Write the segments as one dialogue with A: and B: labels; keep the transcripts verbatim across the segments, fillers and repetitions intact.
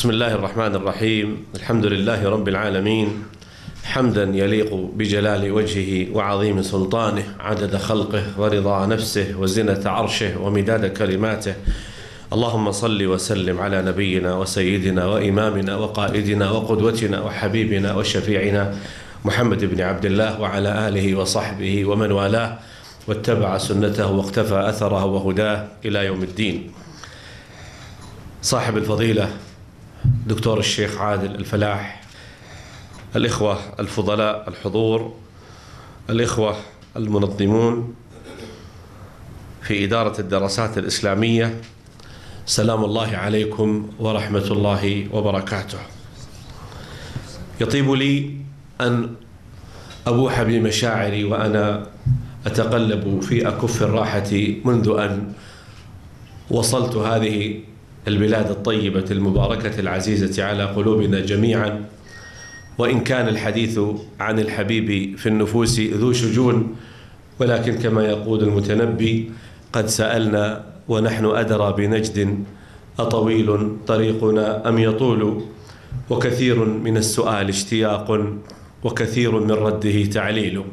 A: بسم الله الرحمن الرحيم. الحمد لله رب العالمين، حمدا يليق بجلال وجهه وعظيم سلطانه، عدد خلقه ورضا نفسه وزنة عرشه ومداد كلماته. اللهم صل وسلم على نبينا وسيدنا وإمامنا وقائدنا وقدوتنا وحبيبنا وشفيعنا محمد بن عبد الله وعلى آله وصحبه ومن والاه واتبع سنته واقتفى أثره وهداه إلى يوم الدين. صاحب الفضيلة دكتور الشيخ عادل الفلاح، الإخوة الفضلاء الحضور، الإخوة المنظمون في إدارة الدراسات الإسلامية، سلام الله عليكم ورحمة الله وبركاته. يطيب لي أن أبوح بمشاعري وأنا أتقلب في أكف الراحة منذ أن وصلت هذه البلاد الطيبة المباركة العزيزة على قلوبنا جميعا. وإن كان الحديث عن الحبيب في النفوس ذو شجون، ولكن كما يقول المتنبي: قد سألنا ونحن أدرى بنجد أطويل طريقنا أم يطول، وكثير من السؤال اشتياق وكثير من رده تعليل.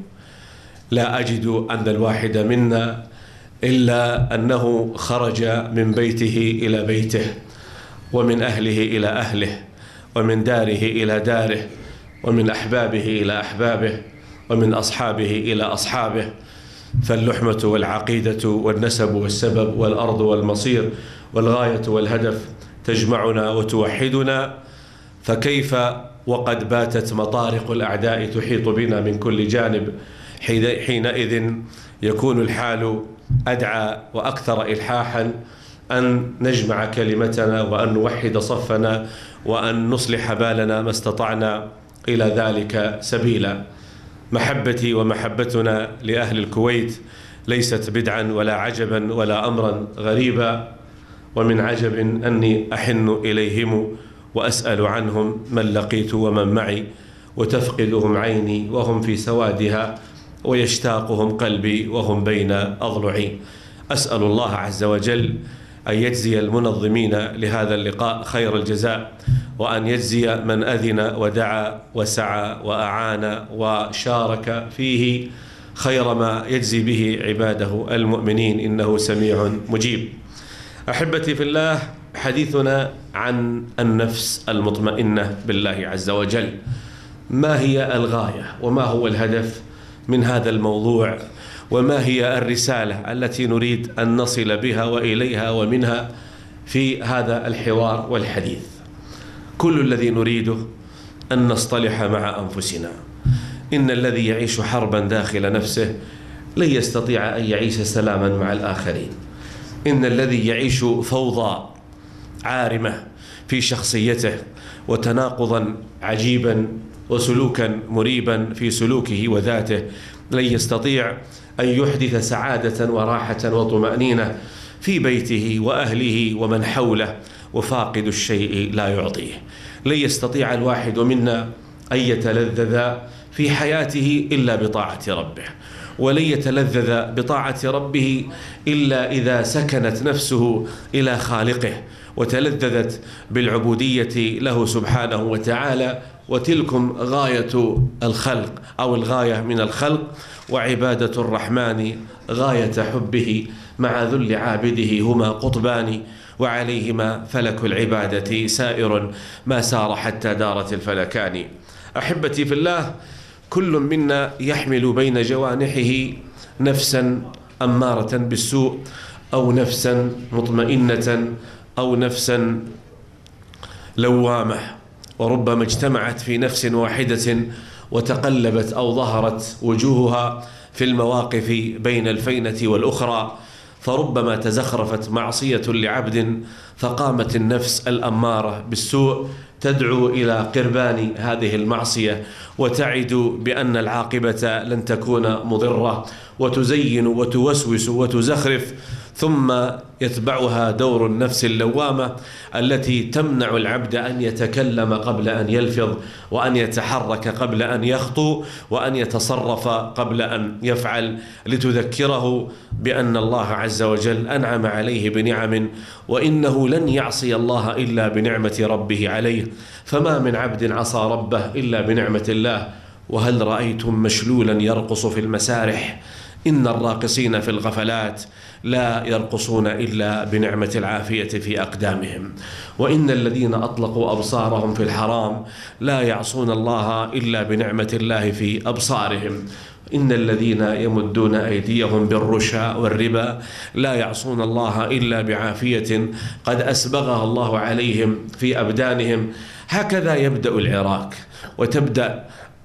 A: لا أجد أن الواحد منا إلا أنه خرج من بيته إلى بيته، ومن أهله إلى أهله، ومن داره إلى داره، ومن أحبابه إلى أحبابه، ومن أصحابه إلى أصحابه. فاللحمة والعقيدة والنسب والسبب والأرض والمصير والغاية والهدف تجمعنا وتوحدنا، فكيف وقد باتت مطارق الأعداء تحيط بنا من كل جانب؟ حينئذ يكون الحال أدعى وأكثر إلحاحا أن نجمع كلمتنا وأن نوحد صفنا وأن نصلح بالنا ما استطعنا إلى ذلك سبيلا. محبتي ومحبتنا لأهل الكويت ليست بدعا ولا عجبا ولا أمرا غريبا، ومن عجب أني أحن إليهم وأسأل عنهم من لقيت ومن معي، وتفقدهم عيني وهم في سوادها، ويشتاقهم قلبي وهم بين أضلعي. أسأل الله عز وجل أن يجزي المنظمين لهذا اللقاء خير الجزاء، وأن يجزي من أذن ودعا وسعى وأعان وشارك فيه خير ما يجزي به عباده المؤمنين، إنه سميع مجيب. أحبتي في الله، حديثنا عن النفس المطمئنة بالله عز وجل. ما هي الغاية وما هو الهدف من هذا الموضوع، وما هي الرسالة التي نريد أن نصل بها وإليها ومنها في هذا الحوار والحديث؟ كل الذي نريده أن نصطلح مع أنفسنا. إن الذي يعيش حربا داخل نفسه لن يستطيع أن يعيش سلاما مع الآخرين. إن الذي يعيش فوضى عارمة في شخصيته وتناقضا عجيبا وسلوكا مريبا في سلوكه وذاته لن يستطيع أن يحدث سعادة وراحة وطمأنينة في بيته وأهله ومن حوله، وفاقد الشيء لا يعطيه. لن يستطيع الواحد منا أن يتلذذ في حياته إلا بطاعة ربه، ولن يتلذذ بطاعة ربه إلا إذا سكنت نفسه إلى خالقه وتلذذت بالعبودية له سبحانه وتعالى. وتلكم غاية الخلق أو الغاية من الخلق، وعبادة الرحمن غاية حبه، مع ذل عابده هما قطبان، وعليهما فلك العبادة سائر ما سار حتى دارت الفلكان. أحبتي في الله، كل منا يحمل بين جوانحه نفسا أمارة بالسوء، أو نفسا مطمئنة، أو نفسا لوامة، وربما اجتمعت في نفس واحدة وتقلبت أو ظهرت وجوهها في المواقف بين الفينة والأخرى، فربما تزخرفت معصية لعبد فقامت النفس الأمارة بالسوء تدعو إلى قربان هذه المعصية، وتعد بأن العاقبة لن تكون مضرة، وتزين وتوسوس وتزخرف، ثم يتبعها دور النفس اللوامة التي تمنع العبد أن يتكلم قبل أن يلفظ، وأن يتحرك قبل أن يخطو، وأن يتصرف قبل أن يفعل، لتذكره بأن الله عز وجل أنعم عليه بنعم، وإنه لن يعصي الله إلا بنعمة ربه عليه. فما من عبد عصى ربه إلا بنعمة الله. وهل رأيتم مشلولا يرقص في المسارح؟ إن الراقصين في الغفلات لا يرقصون إلا بنعمة العافية في أقدامهم. وإن الذين أطلقوا أبصارهم في الحرام لا يعصون الله إلا بنعمة الله في أبصارهم. إن الذين يمدون أيديهم بالرشا والربا لا يعصون الله إلا بعافية قد أسبغها الله عليهم في أبدانهم. هكذا يبدأ العراك، وتبدأ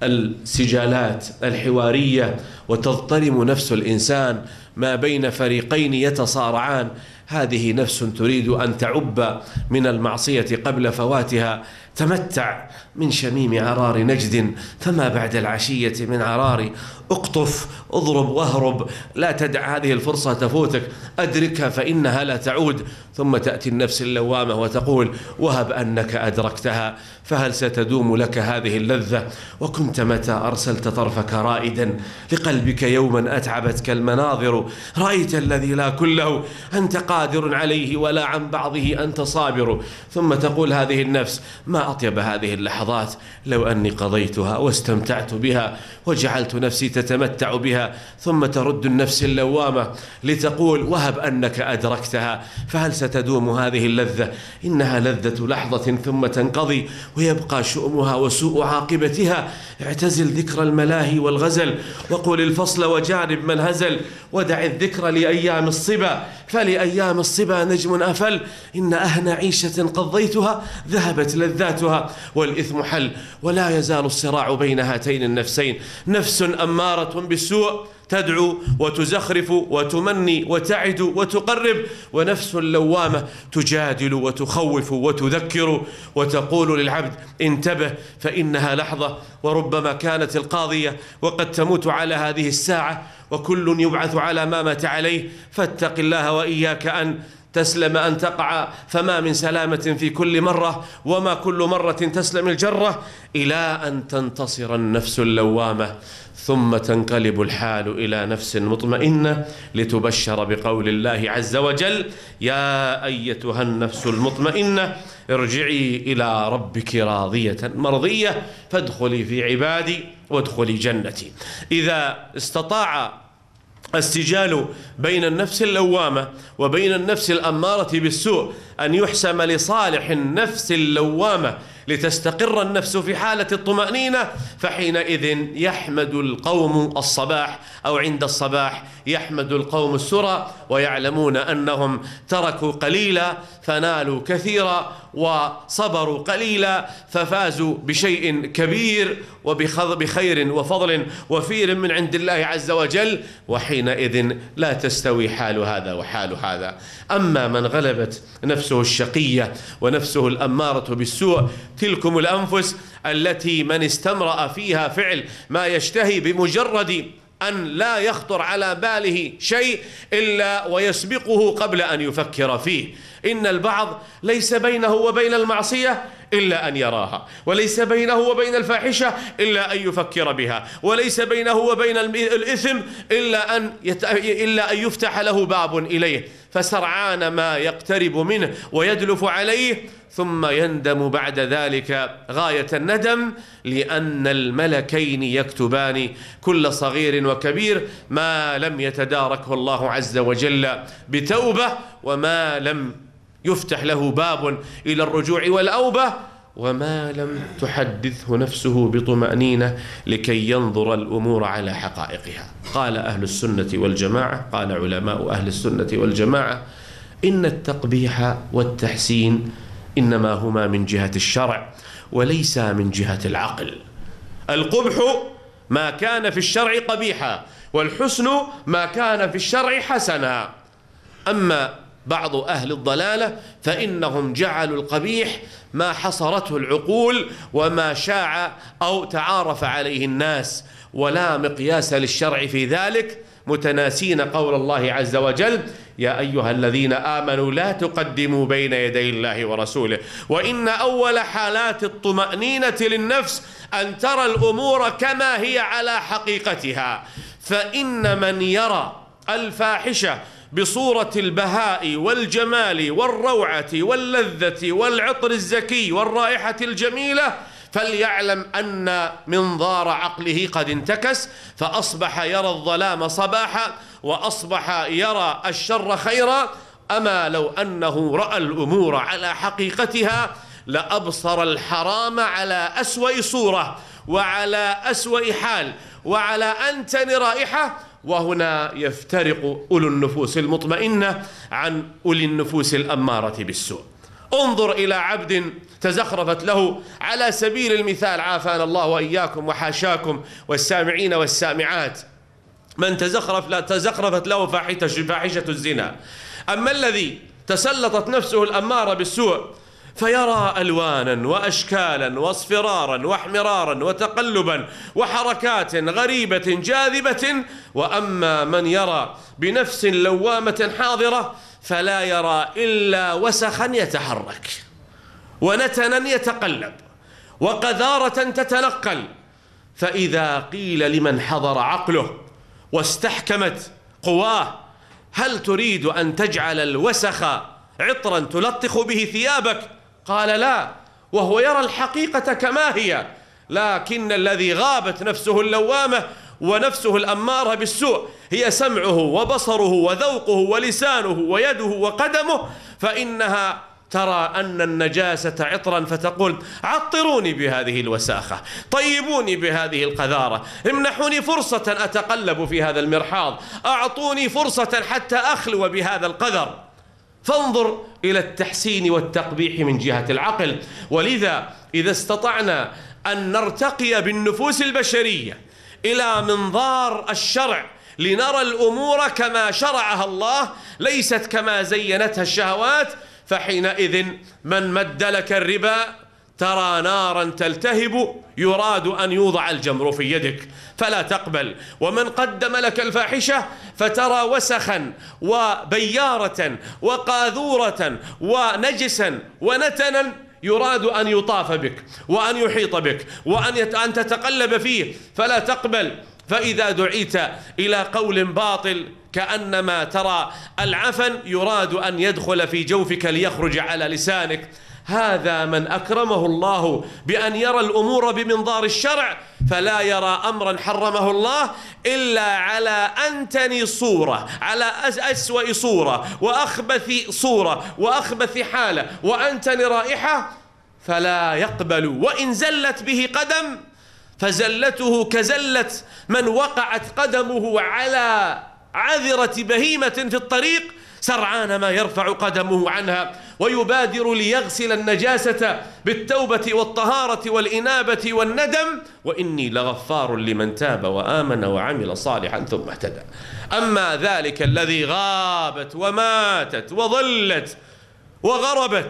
A: السجالات الحوارية، وتضطرم نفس الإنسان ما بين فريقين يتصارعان. هذه نفس تريد أن تعب من المعصية قبل فواتها. تمتع من شميم عرار نجد، فما بعد العشية من عرار. اقطف، اضرب واهرب، لا تدع هذه الفرصة تفوتك، أدركها فإنها لا تعود. ثم تأتي النفس اللوامة وتقول: وهب أنك أدركتها، فهل ستدوم لك هذه اللذة؟ وكنت متى أرسلت طرفك رائدا لقلبك يوما أتعبتك المناظر، رأيت الذي لا كله أنت قادر عليه، ولا عن بعضه أنت صابر. ثم تقول هذه النفس: ما أطيب هذه اللحظات، لو أني قضيتها واستمتعت بها وجعلت نفسي تتمتع بها. ثم ترد النفس اللوامة لتقول: وهب أنك أدركتها، فهل ستدوم هذه اللذة؟ إنها لذة لحظة ثم تنقضي، ويبقى شؤمها وسوء عاقبتها. اعتزل ذكر الملاهي والغزل، وقل الفصل وجانب من هزل، ودع الذكر لأيام الصبا، فلأيام الصبا نجم أفل. إن أهنى عيشة قضيتها ذهبت لذاتها، والإثم حل، ولا يزال الصراع بين هاتين النفسين. نفس أمارة بالسوء تدعو وتزخرف وتمني وتعد وتقرب، ونفس لوامة تجادل وتخوف وتذكر وتقول للعبد: انتبه فإنها لحظة، وربما كانت القاضية، وقد تموت على هذه الساعة، وكل يبعث على ما مات عليه. فاتق الله وإياك أن تسلم أن تقع، فما من سلامة في كل مرة، وما كل مرة تسلم الجرة، إلى أن تنتصر النفس اللوامة، ثم تنقلب الحال إلى نفس مطمئنة، لتبشر بقول الله عز وجل: يا أيتها النفس المطمئنة ارجعي إلى ربك راضية مرضية فادخلي في عبادي وادخلي جنتي. إذا استطاع السجال بين النفس اللوامة وبين النفس الأمارة بالسوء أن يحسم لصالح النفس اللوامة لتستقر النفس في حالة الطمأنينة، فحينئذ يحمد القوم الصباح، أو عند الصباح يحمد القوم السرى، ويعلمون أنهم تركوا قليلا فنالوا كثيرا، وصبروا قليلا ففازوا بشيء كبير وبخير وفضل وفير من عند الله عز وجل. وحينئذ لا تستوي حال هذا وحال هذا. أما من غلبت نفسه الشقية ونفسه الأمارة بالسوء، تلكم الأنفس التي من استمرأ فيها فعل ما يشتهي بمجرد أن لا يخطر على باله شيء إلا ويسبقه قبل أن يفكر فيه. إن البعض ليس بينه وبين المعصية إلا أن يراها، وليس بينه وبين الفاحشة إلا أن يفكر بها، وليس بينه وبين الإثم إلا أن يت... إلا أن يفتح له باب إليه، فسرعان ما يقترب منه ويدلف عليه، ثم يندم بعد ذلك غاية الندم، لأن الملكين يكتبان كل صغير وكبير ما لم يتداركه الله عز وجل بتوبة، وما لم يفتح له باب إلى الرجوع والأوبة، وما لم تحدثه نفسه بطمأنينة لكي ينظر الأمور على حقائقها. قال أهل السنة والجماعة، قال علماء أهل السنة والجماعة: إن التقبيح والتحسين إنما هما من جهة الشرع وليس من جهة العقل. القبح ما كان في الشرع قبيحا، والحسن ما كان في الشرع حسنا. أما بعض أهل الضلالة فإنهم جعلوا القبيح ما حصرته العقول وما شاع أو تعارف عليه الناس، ولا مقياس للشرع في ذلك، متناسين قول الله عز وجل: يا أيها الذين آمنوا لا تقدموا بين يدي الله ورسوله. وإن أول حالات الطمأنينة للنفس أن ترى الأمور كما هي على حقيقتها، فإن من يرى الفاحشة بصورة البهاء والجمال والروعة واللذة والعطر الزكي والرائحة الجميلة فليعلم أن منظار عقله قد انتكس، فأصبح يرى الظلام صباحا وأصبح يرى الشر خيرا. أما لو أنه رأى الأمور على حقيقتها لأبصر الحرام على أسوأ صورة وعلى أسوأ حال وعلى أنتن رائحة. وهنا يفترق أولو النفوس المطمئنة عن أولي النفوس الأمارة بالسوء. انظر إلى عبد تزخرفت له، على سبيل المثال، عافانا الله وإياكم وحاشاكم والسامعين والسامعات، من تزخرف لا تزخرفت له فاحشة الزنا. أما الذي تسلطت نفسه الأمارة بالسوء فيرى ألوانا وأشكالا واصفرارا واحمرارا وتقلبا وحركات غريبة جاذبة. وأما من يرى بنفس لوامة حاضرة فلا يرى إلا وسخا يتحرك ونتنا يتقلب وقذارة تتنقل. فإذا قيل لمن حضر عقله واستحكمت قواه: هل تريد أن تجعل الوسخ عطرا تلطخ به ثيابك؟ قال: لا، وهو يرى الحقيقة كما هي، لكن الذي غابت نفسه اللوامة ونفسه الأمارة بالسوء هي سمعه وبصره وذوقه ولسانه ويده وقدمه، فإنها ترى أن النجاسة عطرا فتقول: عطروني بهذه الوساخة، طيبوني بهذه القذارة، امنحوني فرصة أتقلب في هذا المرحاض، أعطوني فرصة حتى أخلو بهذا القذر. فانظر إلى التحسين والتقبيح من جهة العقل. ولذا إذا استطعنا أن نرتقي بالنفوس البشرية إلى منظار الشرع لنرى الأمور كما شرعها الله ليست كما زينتها الشهوات، فحينئذ من مد لك الربا ترى نارا تلتهب يراد أن يوضع الجمر في يدك فلا تقبل، ومن قدم لك الفاحشة فترى وسخا وبيارة وقاذورة ونجسا ونتنا يراد أن يطاف بك وأن يحيط بك وأن تتقلب فيه فلا تقبل. فإذا دعيت إلى قول باطل كأنما ترى العفن يراد أن يدخل في جوفك ليخرج على لسانك. هذا من أكرمه الله بأن يرى الأمور بمنظار الشرع فلا يرى أمرا حرمه الله إلا على أنتن صورة، على أسوأ صورة وأخبث صورة وأخبث حالة وأنتن رائحة، فلا يقبل. وإن زلت به قدم فزلته كزلة من وقعت قدمه على عذرة بهيمة في الطريق سرعان ما يرفع قدمه عنها ويبادر ليغسل النجاسة بالتوبة والطهارة والإنابة والندم: وإني لغفار لمن تاب وآمن وعمل صالحا ثم اهتدى. أما ذلك الذي غابت وماتت وظلت وغربت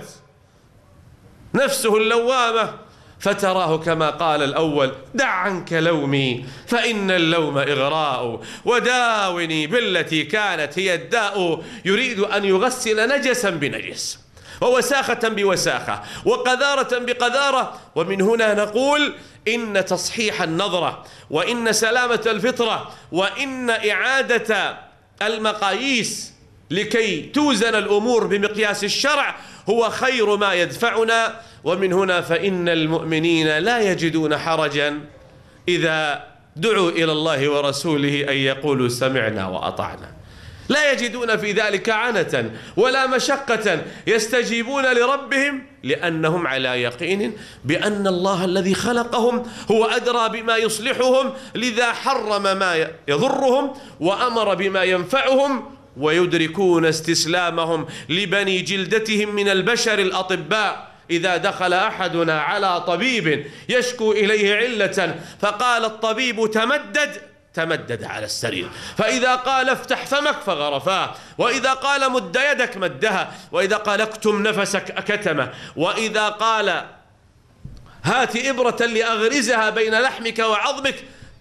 A: نفسه اللوامة فتراه كما قال الأول: دع عنك لومي فإن اللوم إغراء، وداوني بالتي كانت هي الداء. يريد أن يغسل نجسا بنجس ووساخة بوساخة وقذارة بقذارة. ومن هنا نقول إن تصحيح النظرة وإن سلامة الفطرة وإن إعادة المقاييس لكي توزن الأمور بمقياس الشرع هو خير ما يدفعنا. ومن هنا فإن المؤمنين لا يجدون حرجا إذا دعوا إلى الله ورسوله أن يقولوا سمعنا وأطعنا، لا يجدون في ذلك عنة ولا مشقة، يستجيبون لربهم لأنهم على يقين بأن الله الذي خلقهم هو أدرى بما يصلحهم، لذا حرم ما يضرهم وأمر بما ينفعهم، ويدركون استسلامهم لبني جلدتهم من البشر الأطباء. إذا دخل أحدنا على طبيب يشكو إليه علة فقال الطبيب تمدد تمدد على السرير، فإذا قال افتح فمك فغرفاه، وإذا قال مد يدك مدها، وإذا قال اكتم نفسك أكتمه، وإذا قال هات إبرة لأغرزها بين لحمك وعظمك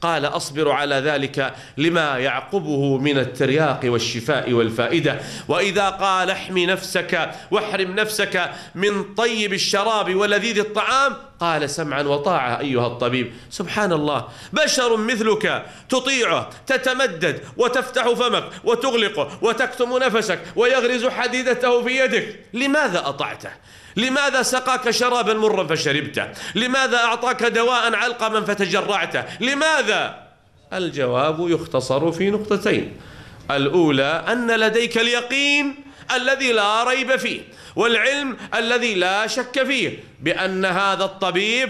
A: قال أصبر على ذلك لما يعقبه من الترياق والشفاء والفائدة. وإذا قال احمي نفسك واحرم نفسك من طيب الشراب ولذيذ الطعام قال سمعا وطاعة أيها الطبيب. سبحان الله، بشر مثلك تطيعه، تتمدد وتفتح فمك وتغلقه وتكتم نفسك ويغرز حديدته في يدك، لماذا أطعته؟ لماذا سقاك شرابا مرا فشربته؟ لماذا أعطاك دواء علقما فتجرعته؟ لماذا؟ الجواب يختصر في نقطتين: الأولى أن لديك اليقين الذي لا ريب فيه، والعلم الذي لا شك فيه، بأن هذا الطبيب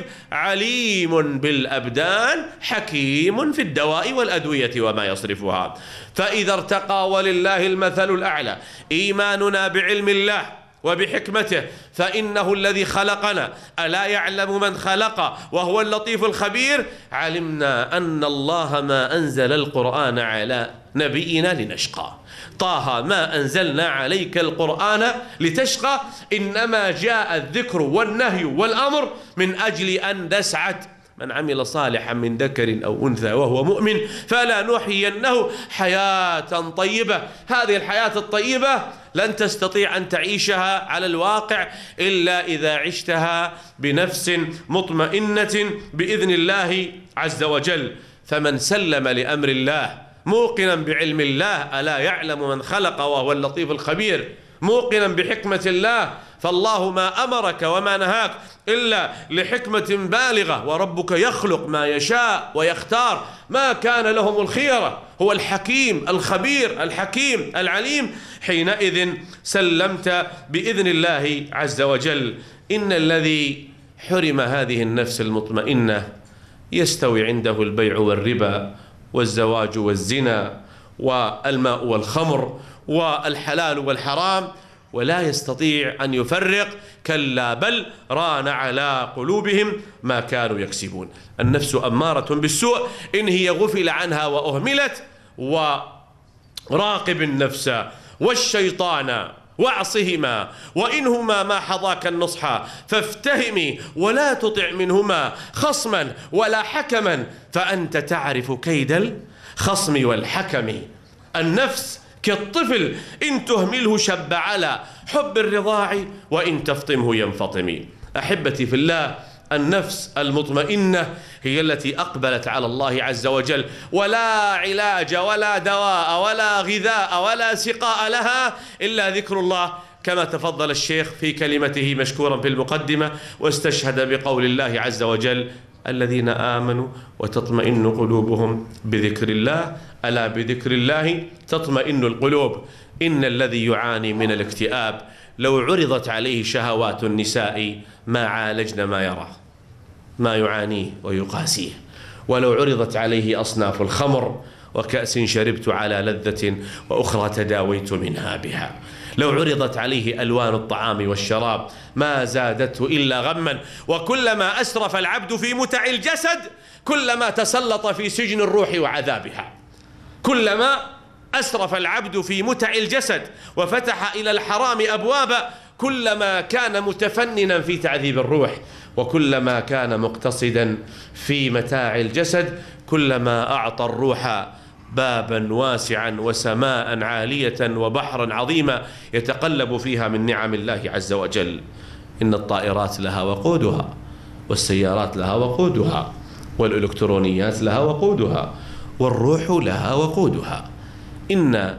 A: عليم بالأبدان حكيم في الدواء والأدوية وما يصرفها. فإذا ارتقى ولله المثل الأعلى إيماننا بعلم الله وبحكمته، فإنه الذي خلقنا ألا يعلم من خلق وهو اللطيف الخبير، علمنا أن الله ما أنزل القرآن على نبينا لنشقى. طه ما أنزلنا عليك القرآن لتشقى، إنما جاء الذكر والنهي والأمر من أجل أن نسعد. من عمل صالحا من ذكر أو أنثى وهو مؤمن فلا نحيينه حياة طيبة. هذه الحياة الطيبة لن تستطيع أن تعيشها على الواقع إلا إذا عشتها بنفس مطمئنة بإذن الله عز وجل. فمن سلم لأمر الله موقنا بعلم الله ألا يعلم من خلق وهو اللطيف الخبير، موقنا بحكمة الله، فالله ما أمرك وما نهاك إلا لحكمة بالغة، وربك يخلق ما يشاء ويختار، ما كان لهم الخيرة. هو الحكيم الخبير الحكيم العليم. حينئذ سلمت بإذن الله عز وجل. إن الذي حرم هذه النفس المطمئنة يستوي عنده البيع والربا والزواج والزنا والماء والخمر والحلال والحرام، ولا يستطيع أن يفرق. كلا بل ران على قلوبهم ما كانوا يكسبون. النفس أمارة بالسوء إن هي غفل عنها وأهملت. وراقب النفس والشيطان واعصهما وإنهما ما حظاك النصح فافتهمي ولا تطع منهما خصما ولا حكما فأنت تعرف كيد الخصم والحكم. النفس كالطفل إن تهمله شب على حب الرضاع وإن تفطمه ينفطم. أحبتي في الله، النفس المطمئنة هي التي أقبلت على الله عز وجل، ولا علاج ولا دواء ولا غذاء ولا سقاء لها إلا ذكر الله، كما تفضل الشيخ في كلمته مشكورا في المقدمة واستشهد بقول الله عز وجل: الذين آمنوا وتطمئن قلوبهم بذكر الله، ألا بذكر الله تطمئن القلوب. إن الذي يعاني من الاكتئاب لو عرضت عليه شهوات النساء ما عالجنا ما يرى ما يعانيه ويقاسيه، ولو عرضت عليه أصناف الخمر وكأس شربت على لذة وأخرى تداويت منها بها، لو عرضت عليه ألوان الطعام والشراب ما زادته إلا غما. وكلما أسرف العبد في متع الجسد كلما تسلط في سجن الروح وعذابها. كلما أسرف العبد في متع الجسد وفتح إلى الحرام أبوابا كلما كان متفننا في تعذيب الروح، وكلما كان مقتصدا في متاع الجسد كلما أعطى الروح بابا واسعا وسماء عالية وبحرا عظيما يتقلب فيها من نعم الله عز وجل. إن الطائرات لها وقودها، والسيارات لها وقودها، والإلكترونيات لها وقودها، والروح لها وقودها. إن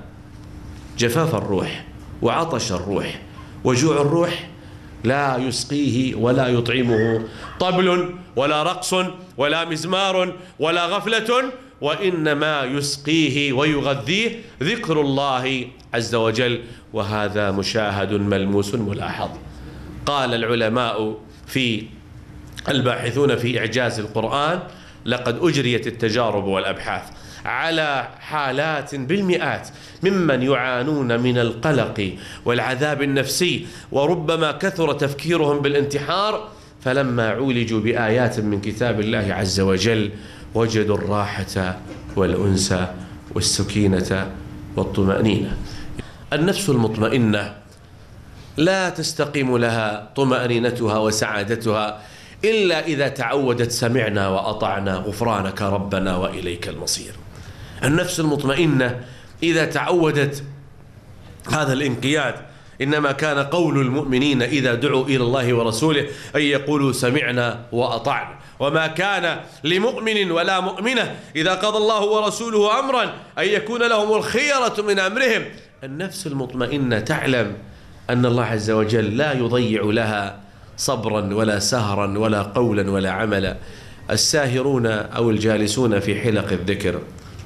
A: جفاف الروح وعطش الروح وجوع الروح لا يسقيه ولا يطعمه طبل ولا رقص ولا مزمار ولا غفلة، وإنما يسقيه ويغذيه ذكر الله عز وجل، وهذا مشاهد ملموس ملاحظ. قال العلماء في الباحثون في إعجاز القرآن: لقد أجريت التجارب والأبحاث على حالات بالمئات ممن يعانون من القلق والعذاب النفسي، وربما كثر تفكيرهم بالانتحار، فلما عولجوا بآيات من كتاب الله عز وجل وجدوا الراحة والأنس والسكينة والطمأنينة. النفس المطمئنة لا تستقيم لها طمأنينتها وسعادتها إلا إذا تعودت سمعنا وأطعنا غفرانك ربنا وإليك المصير. النفس المطمئنة إذا تعودت هذا الانقياد، إنما كان قول المؤمنين إذا دعوا إلى الله ورسوله أن يقولوا سمعنا وأطعنا، وما كان لمؤمن ولا مؤمنة إذا قضى الله ورسوله أمرا أن يكون لهم الخيرة من أمرهم. النفس المطمئنة تعلم أن الله عز وجل لا يضيع لها صبرا ولا سهرا ولا قولا ولا عملا. الساهرون أو الجالسون في حلق الذكر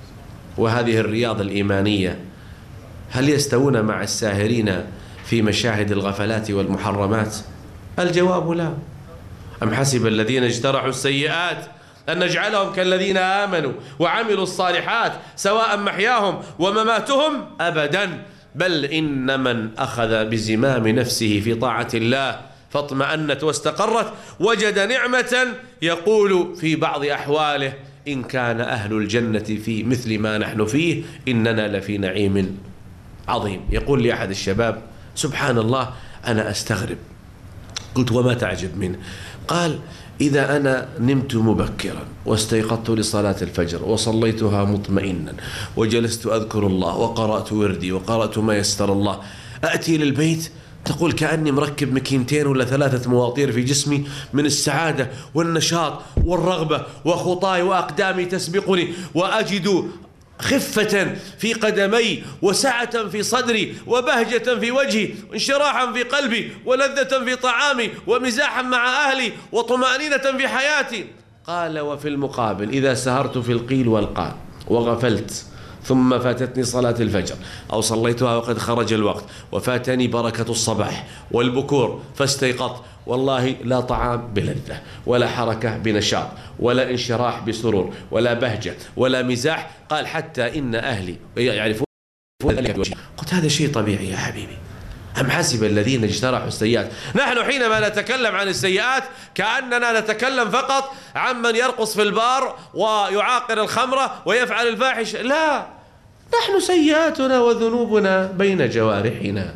A: وهذه الرياض الإيمانية هل يستوون مع الساهرين في مشاهد الغفلات والمحرمات؟ الجواب لا. أم حسب الذين اجترحوا السيئات أن نجعلهم كالذين آمنوا وعملوا الصالحات سواء محياهم ومماتهم؟ أبدا، بل إن من أخذ بزمام نفسه في طاعة الله فاطمأنت واستقرت وجد نعمة يقول في بعض أحواله إن كان أهل الجنة في مثل ما نحن فيه إننا لفي نعيم عظيم. يقول لي أحد الشباب سبحان الله أنا أستغرب. قلت وما تعجب منه؟ قال إذا أنا نمت مبكرا واستيقظت لصلاة الفجر وصليتها مطمئنا وجلست أذكر الله وقرأت وردي وقرأت ما يسر الله، أأتي للبيت تقول كأني مركب مكينتين ولا ثلاثة مواطير في جسمي من السعادة والنشاط والرغبة، وخطاي وأقدامي تسبقني، وأجد خفة في قدمي وسعة في صدري وبهجة في وجهي وانشراحا في قلبي ولذة في طعامي ومزاحا مع أهلي وطمأنينة في حياتي. قال وفي المقابل إذا سهرت في القيل والقال وغفلت ثم فاتتني صلاة الفجر أو صليتها وقد خرج الوقت وفاتني بركة الصباح والبكور فاستيقظت، والله لا طعام بلذة ولا حركة بنشاط ولا انشراح بسرور ولا بهجة ولا مزاح. قال حتى إن أهلي يعرفون ذلك. قلت هذا شيء طبيعي يا حبيبي. أم حسب الذين اجترحوا السيئات. نحن حينما نتكلم عن السيئات كأننا نتكلم فقط عن من يرقص في البار ويعاقر الخمرة ويفعل الفاحش، لا، نحن سيئاتنا وذنوبنا بين جوارحنا.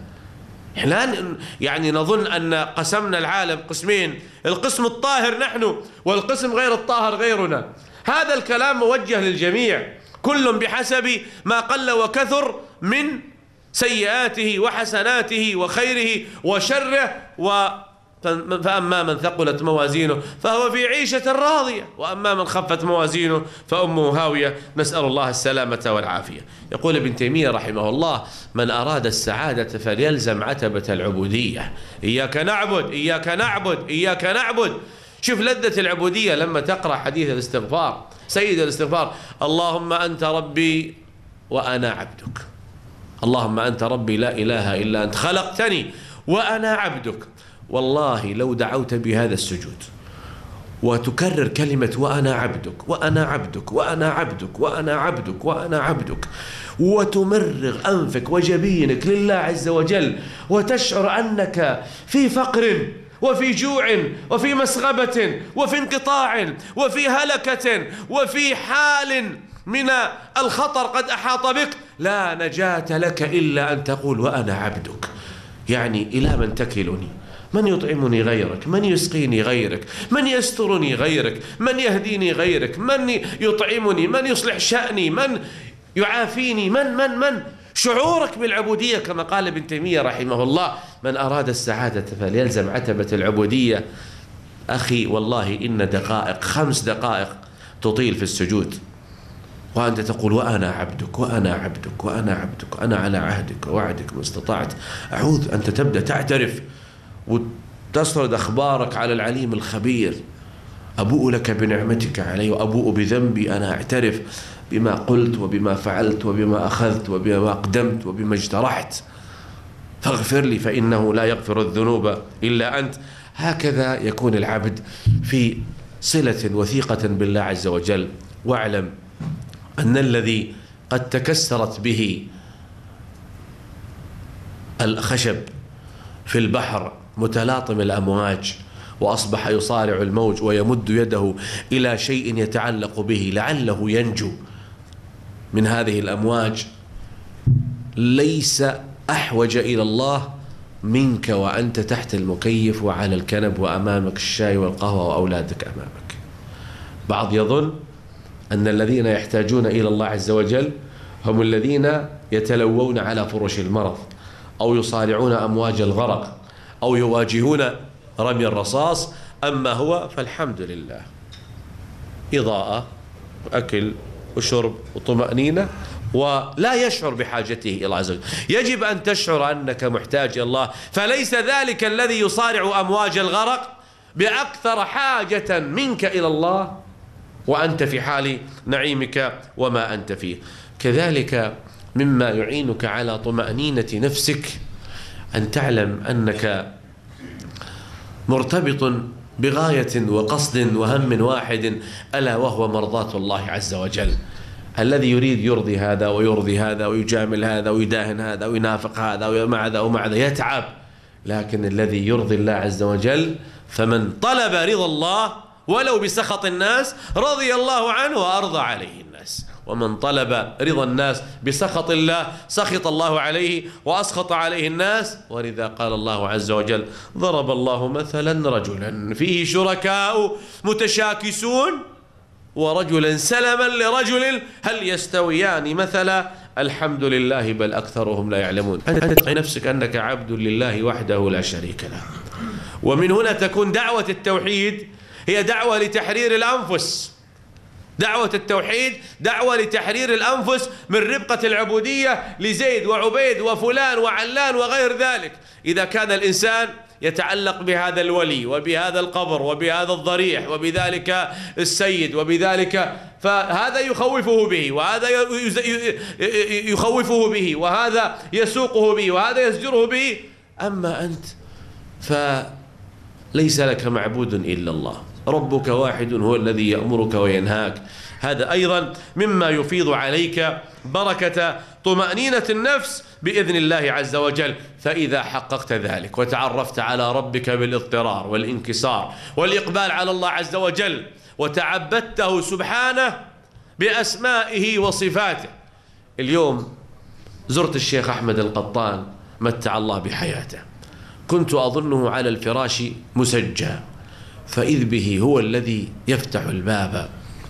A: لا يعني نظن أن قسمنا العالم قسمين، القسم الطاهر نحن والقسم غير الطاهر غيرنا. هذا الكلام موجه للجميع، كل بحسب ما قل وكثر من سيئاته وحسناته وخيره وشره. و فأما من ثقلت موازينه فهو في عيشة راضية، وأما من خفت موازينه فأمه هاوية، نسأل الله السلامة والعافية. يقول ابن تيمية رحمه الله من أراد السعادة فليلزم عتبة العبودية. إياك نعبد إياك نعبد إياك نعبد. شوف لذة العبودية لما تقرأ حديث الاستغفار، سيد الاستغفار اللهم أنت ربي وأنا عبدك، اللهم أنت ربي لا إله إلا أنت خلقتني وأنا عبدك. والله لو دعوت بهذا السجود وتكرر كلمة وأنا عبدك وأنا عبدك وأنا عبدك وأنا عبدك وأنا عبدك وتمرغ أنفك وجبينك لله عز وجل وتشعر أنك في فقر وفي جوع وفي مسغبة وفي انقطاع وفي هلكة وفي حال من الخطر قد أحاط بك، لا نجاة لك إلا أن تقول وأنا عبدك. يعني إلى من تكلني؟ من يطعمني غيرك؟ من يسقيني غيرك؟ من يسترني غيرك؟ من يهديني غيرك؟ من يطعمني؟ من يصلح شأني؟ من يعافيني؟ من من من شعورك بالعبودية كما قال ابن تيمية رحمه الله من أراد السعادة فليلزم عتبة العبودية. أخي والله إن دقائق خمس دقائق تطيل في السجود وأنت تقول وأنا عبدك وأنا عبدك وأنا عبدك وأنا على عهدك ووعدك ما استطعت. أعوذ أنت تبدأ تعترف وتسرد أخبارك على العليم الخبير. أبوء لك بنعمتك علي وأبوء بذنبي، أنا أعترف بما قلت وبما فعلت وبما أخذت وبما أقدمت وبما اجترحت، فاغفر لي فإنه لا يغفر الذنوب إلا أنت. هكذا يكون العبد في صلة وثيقة بالله عز وجل. واعلم أن الذي قد تكسرت به الخشب في البحر متلاطم الأمواج وأصبح يصارع الموج ويمد يده إلى شيء يتعلق به لعله ينجو من هذه الأمواج، ليس أحوج إلى الله منك وأنت تحت المكيف وعلى الكنب وأمامك الشاي والقهوة وأولادك أمامك. بعض يظن أن الذين يحتاجون إلى الله عز وجل هم الذين يتلوون على فرش المرض، أو يصارعون أمواج الغرق، أو يواجهون رمي الرصاص. أما هو فالحمد لله، إضاءة وأكل وشرب وطمأنينة، ولا يشعر بحاجته إلى الله عز وجل. يجب أن تشعر أنك محتاج إلى الله، فليس ذلك الذي يصارع أمواج الغرق بأكثر حاجة منك إلى الله وأنت في حال نعيمك وما أنت فيه. كذلك مما يعينك على طمأنينة نفسك أن تعلم أنك مرتبط بغاية وقصد وهم واحد، ألا وهو مرضاة الله عز وجل. الذي يريد يرضي هذا ويرضي هذا ويجامل هذا ويداهن هذا وينافق هذا ومع ذا ومع ذا يتعب، لكن الذي يرضي الله عز وجل فمن طلب رضا الله ولو بسخط الناس رضي الله عنه وأرضى عليه الناس، ومن طلب رضا الناس بسخط الله سخط الله عليه وأسخط عليه الناس. ولذا قال الله عز وجل: ضرب الله مثلا رجلا فيه شركاء متشاكسون ورجلا سلما لرجل هل يستويان مثلا الحمد لله بل أكثرهم لا يعلمون. أنت تدعي نفسك أنك عبد لله وحده لا شريك له. ومن هنا تكون دعوة التوحيد هي دعوة لتحرير الأنفس. دعوة التوحيد دعوة لتحرير الأنفس من ربقة العبودية لزيد وعبيد وفلان وعلان وغير ذلك. إذا كان الإنسان يتعلق بهذا الولي وبهذا القبر وبهذا الضريح وبذلك السيد وبذلك، فهذا يخوفه به وهذا يخوفه به وهذا يسوقه به وهذا يزجره به. أما أنت فليس لك معبود إلا الله، ربك واحد هو الذي يأمرك وينهاك. هذا أيضا مما يفيض عليك بركة طمأنينة النفس بإذن الله عز وجل. فإذا حققت ذلك وتعرفت على ربك بالاضطرار والانكسار والإقبال على الله عز وجل وتعبدته سبحانه بأسمائه وصفاته. اليوم زرت الشيخ أحمد القطان متع الله بحياته، كنت أظنه على الفراش مسجى، فإذ به هو الذي يفتح الباب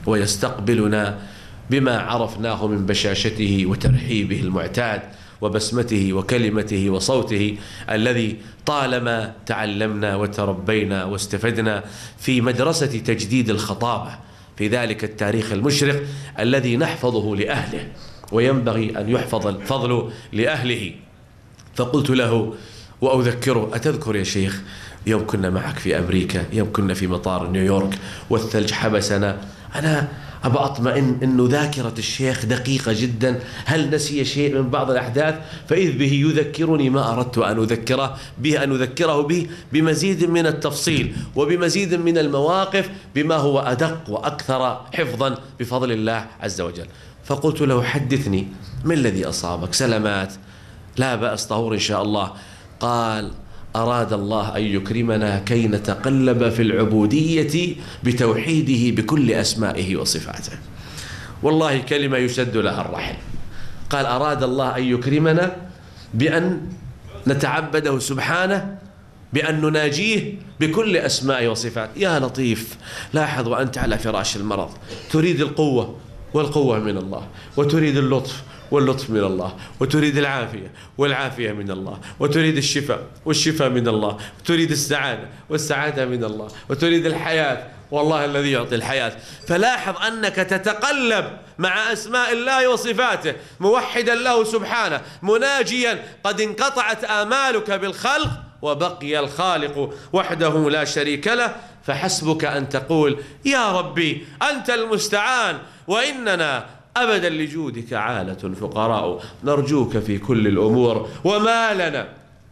A: ويستقبلنا بما عرفناه من بشاشته وترحيبه المعتاد وبسمته وكلمته وصوته الذي طالما تعلمنا وتربينا واستفدنا في مدرسة تجديد الخطابة في ذلك التاريخ المشرق الذي نحفظه لأهله وينبغي أن يحفظ الفضل لأهله. فقلت له وأذكره: أتذكر يا شيخ يوم كنا معك في أمريكا، يوم كنا في مطار نيويورك والثلج حبسنا؟ أنا أبى أطمئن أنه ذاكرة الشيخ دقيقة جدا، هل نسي شيء من بعض الأحداث؟ فإذ به يذكرني ما أردت أن أذكره به، أن أذكره به بمزيد من التفصيل وبمزيد من المواقف بما هو أدق وأكثر حفظا بفضل الله عز وجل. فقلت له: حدثني، ما الذي أصابك؟ سلامات؟ لا بأس، طهور إن شاء الله. قال: أراد الله أن يكرمنا كي نتقلب في العبودية بتوحيده بكل أسمائه وصفاته. والله كلمة يشد لها الرحل. قال: أراد الله أن يكرمنا بأن نتعبده سبحانه، بأن نناجيه بكل أسمائه وصفاته. يا لطيف، لاحظ وأنت على فراش المرض تريد القوة والقوة من الله، وتريد اللطف واللطف من الله، وتريد العافية والعافية من الله، وتريد الشفاء والشفاء من الله، وتريد السعادة والسعادة من الله، وتريد الحياة والله الذي يعطي الحياة. فلاحظ أنك تتقلب مع أسماء الله وصفاته، موحدا له سبحانه، مناجيا قد انقطعت آمالك بالخلق وبقي الخالق وحده لا شريك له. فحسبك أن تقول: يا ربي أنت المستعان، وإننا أبدا لجودك عالة فقراء، نرجوك في كل الأمور، وما لنا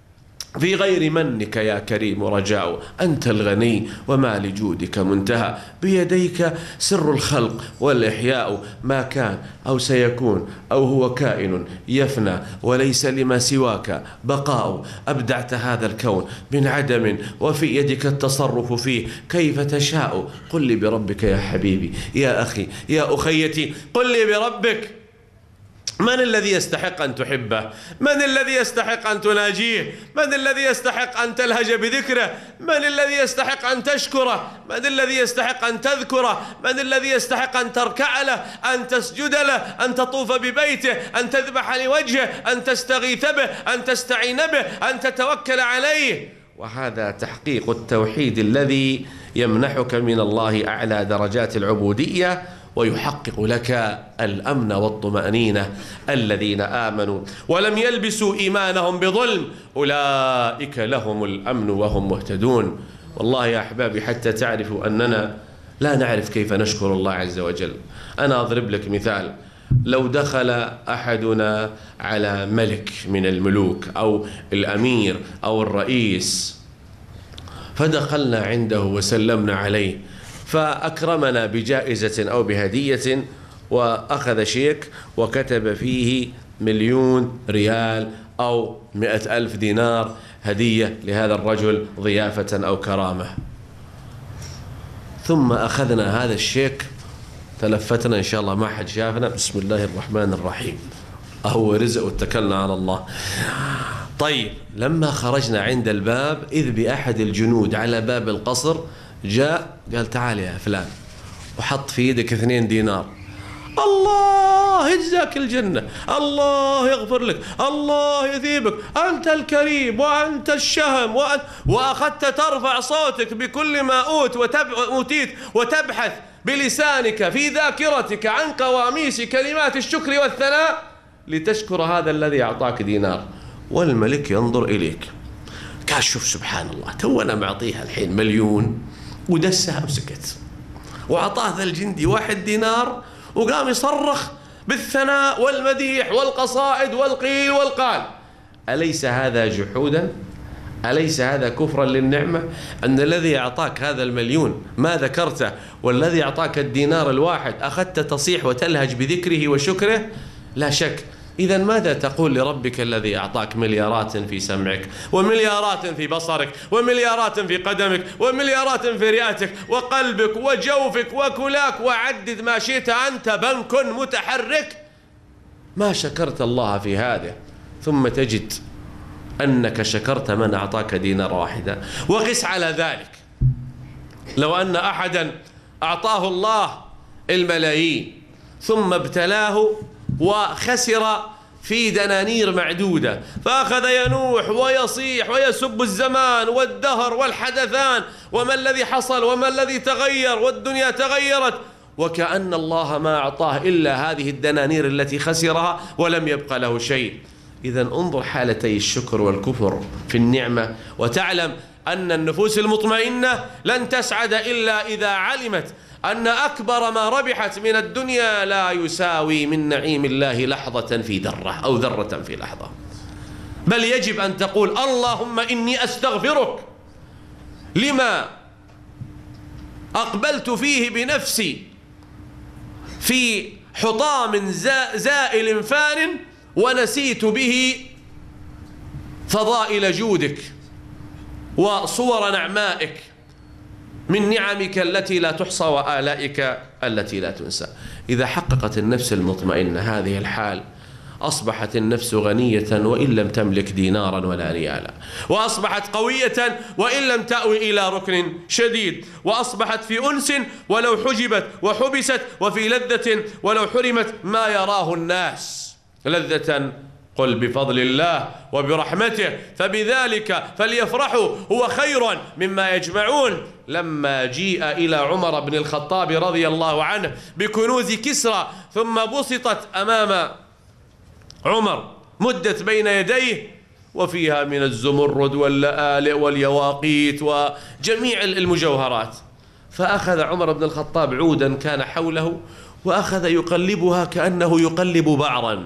A: في غير منك يا كريم رجاء. أنت الغني وما لجودك منتهى، بيديك سر الخلق والإحياء، ما كان أو سيكون أو هو كائن يفنى، وليس لما سواك بقاء. أبدعت هذا الكون من عدم، وفي يدك التصرف فيه كيف تشاء. قل لي بربك يا حبيبي، يا أخي، يا أخيتي، قل لي بربك من الذي يستحق أن تحبه؟ من الذي يستحق أن تناجيه؟ من الذي يستحق أن تلهج بذكره؟ من الذي يستحق أن تشكره؟ من الذي يستحق أن تذكره؟ من الذي يستحق أن تركع له، أن تسجد له، أن تطوف ببيته، أن تذبح لوجهه، أن تستغيث به، أن تستعين به، أن تتوكل عليه؟ وهذا تحقيق التوحيد الذي يمنحك من الله أعلى درجات العبودية ويحقق لك الأمن والطمأنينة. الذين آمنوا ولم يلبسوا إيمانهم بظلم أولئك لهم الأمن وهم مهتدون. والله يا أحبابي حتى تعرفوا أننا لا نعرف كيف نشكر الله عز وجل. أنا أضرب لك مثال: لو دخل أحدنا على ملك من الملوك أو الأمير أو الرئيس فدخلنا عنده وسلمنا عليه فأكرمنا بجائزة أو بهدية وأخذ شيك وكتب فيه مليون ريال أو مئة ألف دينار هدية لهذا الرجل ضيافة أو كرامة، ثم أخذنا هذا الشيك تلفتنا إن شاء الله ما حد شافنا، بسم الله الرحمن الرحيم، أهو رزق واتكلنا على الله. طيب لما خرجنا عند الباب إذ بأحد الجنود على باب القصر جاء قال: تعال يا فلان، وحط في يدك اثنين دينار. الله يجزاك الجنة، الله يغفر لك، الله يثيبك، أنت الكريم وأنت الشهم وأنت... وأخذت ترفع صوتك بكل ما أوت وتب... أوتيت وتبحث بلسانك في ذاكرتك عن قواميس كلمات الشكر والثناء لتشكر هذا الذي أعطاك دينار. والملك ينظر إليك قال: شوف سبحان الله، تو أنا معطيها الحين مليون ودسها وسكت، وأعطاه ذا الجندي واحد دينار وقام يصرخ بالثناء والمديح والقصائد والقيل والقال. أليس هذا جحودا؟ أليس هذا كفرا للنعمة؟ أن الذي أعطاك هذا المليون ما ذكرته، والذي أعطاك الدينار الواحد أخذت تصيح وتلهج بذكره وشكره؟ لا شك. إذا ماذا تقول لربك الذي أعطاك مليارات في سمعك ومليارات في بصرك ومليارات في قدمك ومليارات في رئتك وقلبك وجوفك وكلاك وعدد ما شئت، أنت بنك متحرك، ما شكرت الله في هذا. ثم تجد أنك شكرت من أعطاك دينار واحدا. وقس على ذلك لو أن أحدا أعطاه الله الملايين ثم ابتلاه وخسر في دنانير معدودة، فأخذ ينوح ويصيح ويسب الزمان والدهر والحدثان وما الذي حصل وما الذي تغير والدنيا تغيرت، وكأن الله ما أعطاه إلا هذه الدنانير التي خسرها ولم يبق له شيء. إذا انظر حالتي الشكر والكفر في النعمة، وتعلم أن النفوس المطمئنة لن تسعد إلا إذا علمت أن أكبر ما ربحت من الدنيا لا يساوي من نعيم الله لحظة في ذرة أو ذرة في لحظة. بل يجب أن تقول: اللهم إني أستغفرك لما أقبلت فيه بنفسي في حطام زائل فان ونسيت به فضائل جودك وصور نعمائك من نعمك التي لا تحصى وآلائك التي لا تنسى. إذا حققت النفس المطمئنة هذه الحال أصبحت النفس غنية وإن لم تملك دينارا ولا ريالا، وأصبحت قوية وإن لم تأوي إلى ركن شديد، وأصبحت في أنس ولو حجبت وحبست، وفي لذة ولو حرمت ما يراه الناس. لذة قل بفضل الله وبرحمته فبذلك فليفرحوا هو خير مما يجمعون. لما جيء إلى عمر بن الخطاب رضي الله عنه بكنوز كسرى ثم بسطت أمام عمر مدت بين يديه وفيها من الزمرد واللآلئ واليواقيت وجميع المجوهرات، فأخذ عمر بن الخطاب عودا كان حوله وأخذ يقلبها كأنه يقلب بعرا.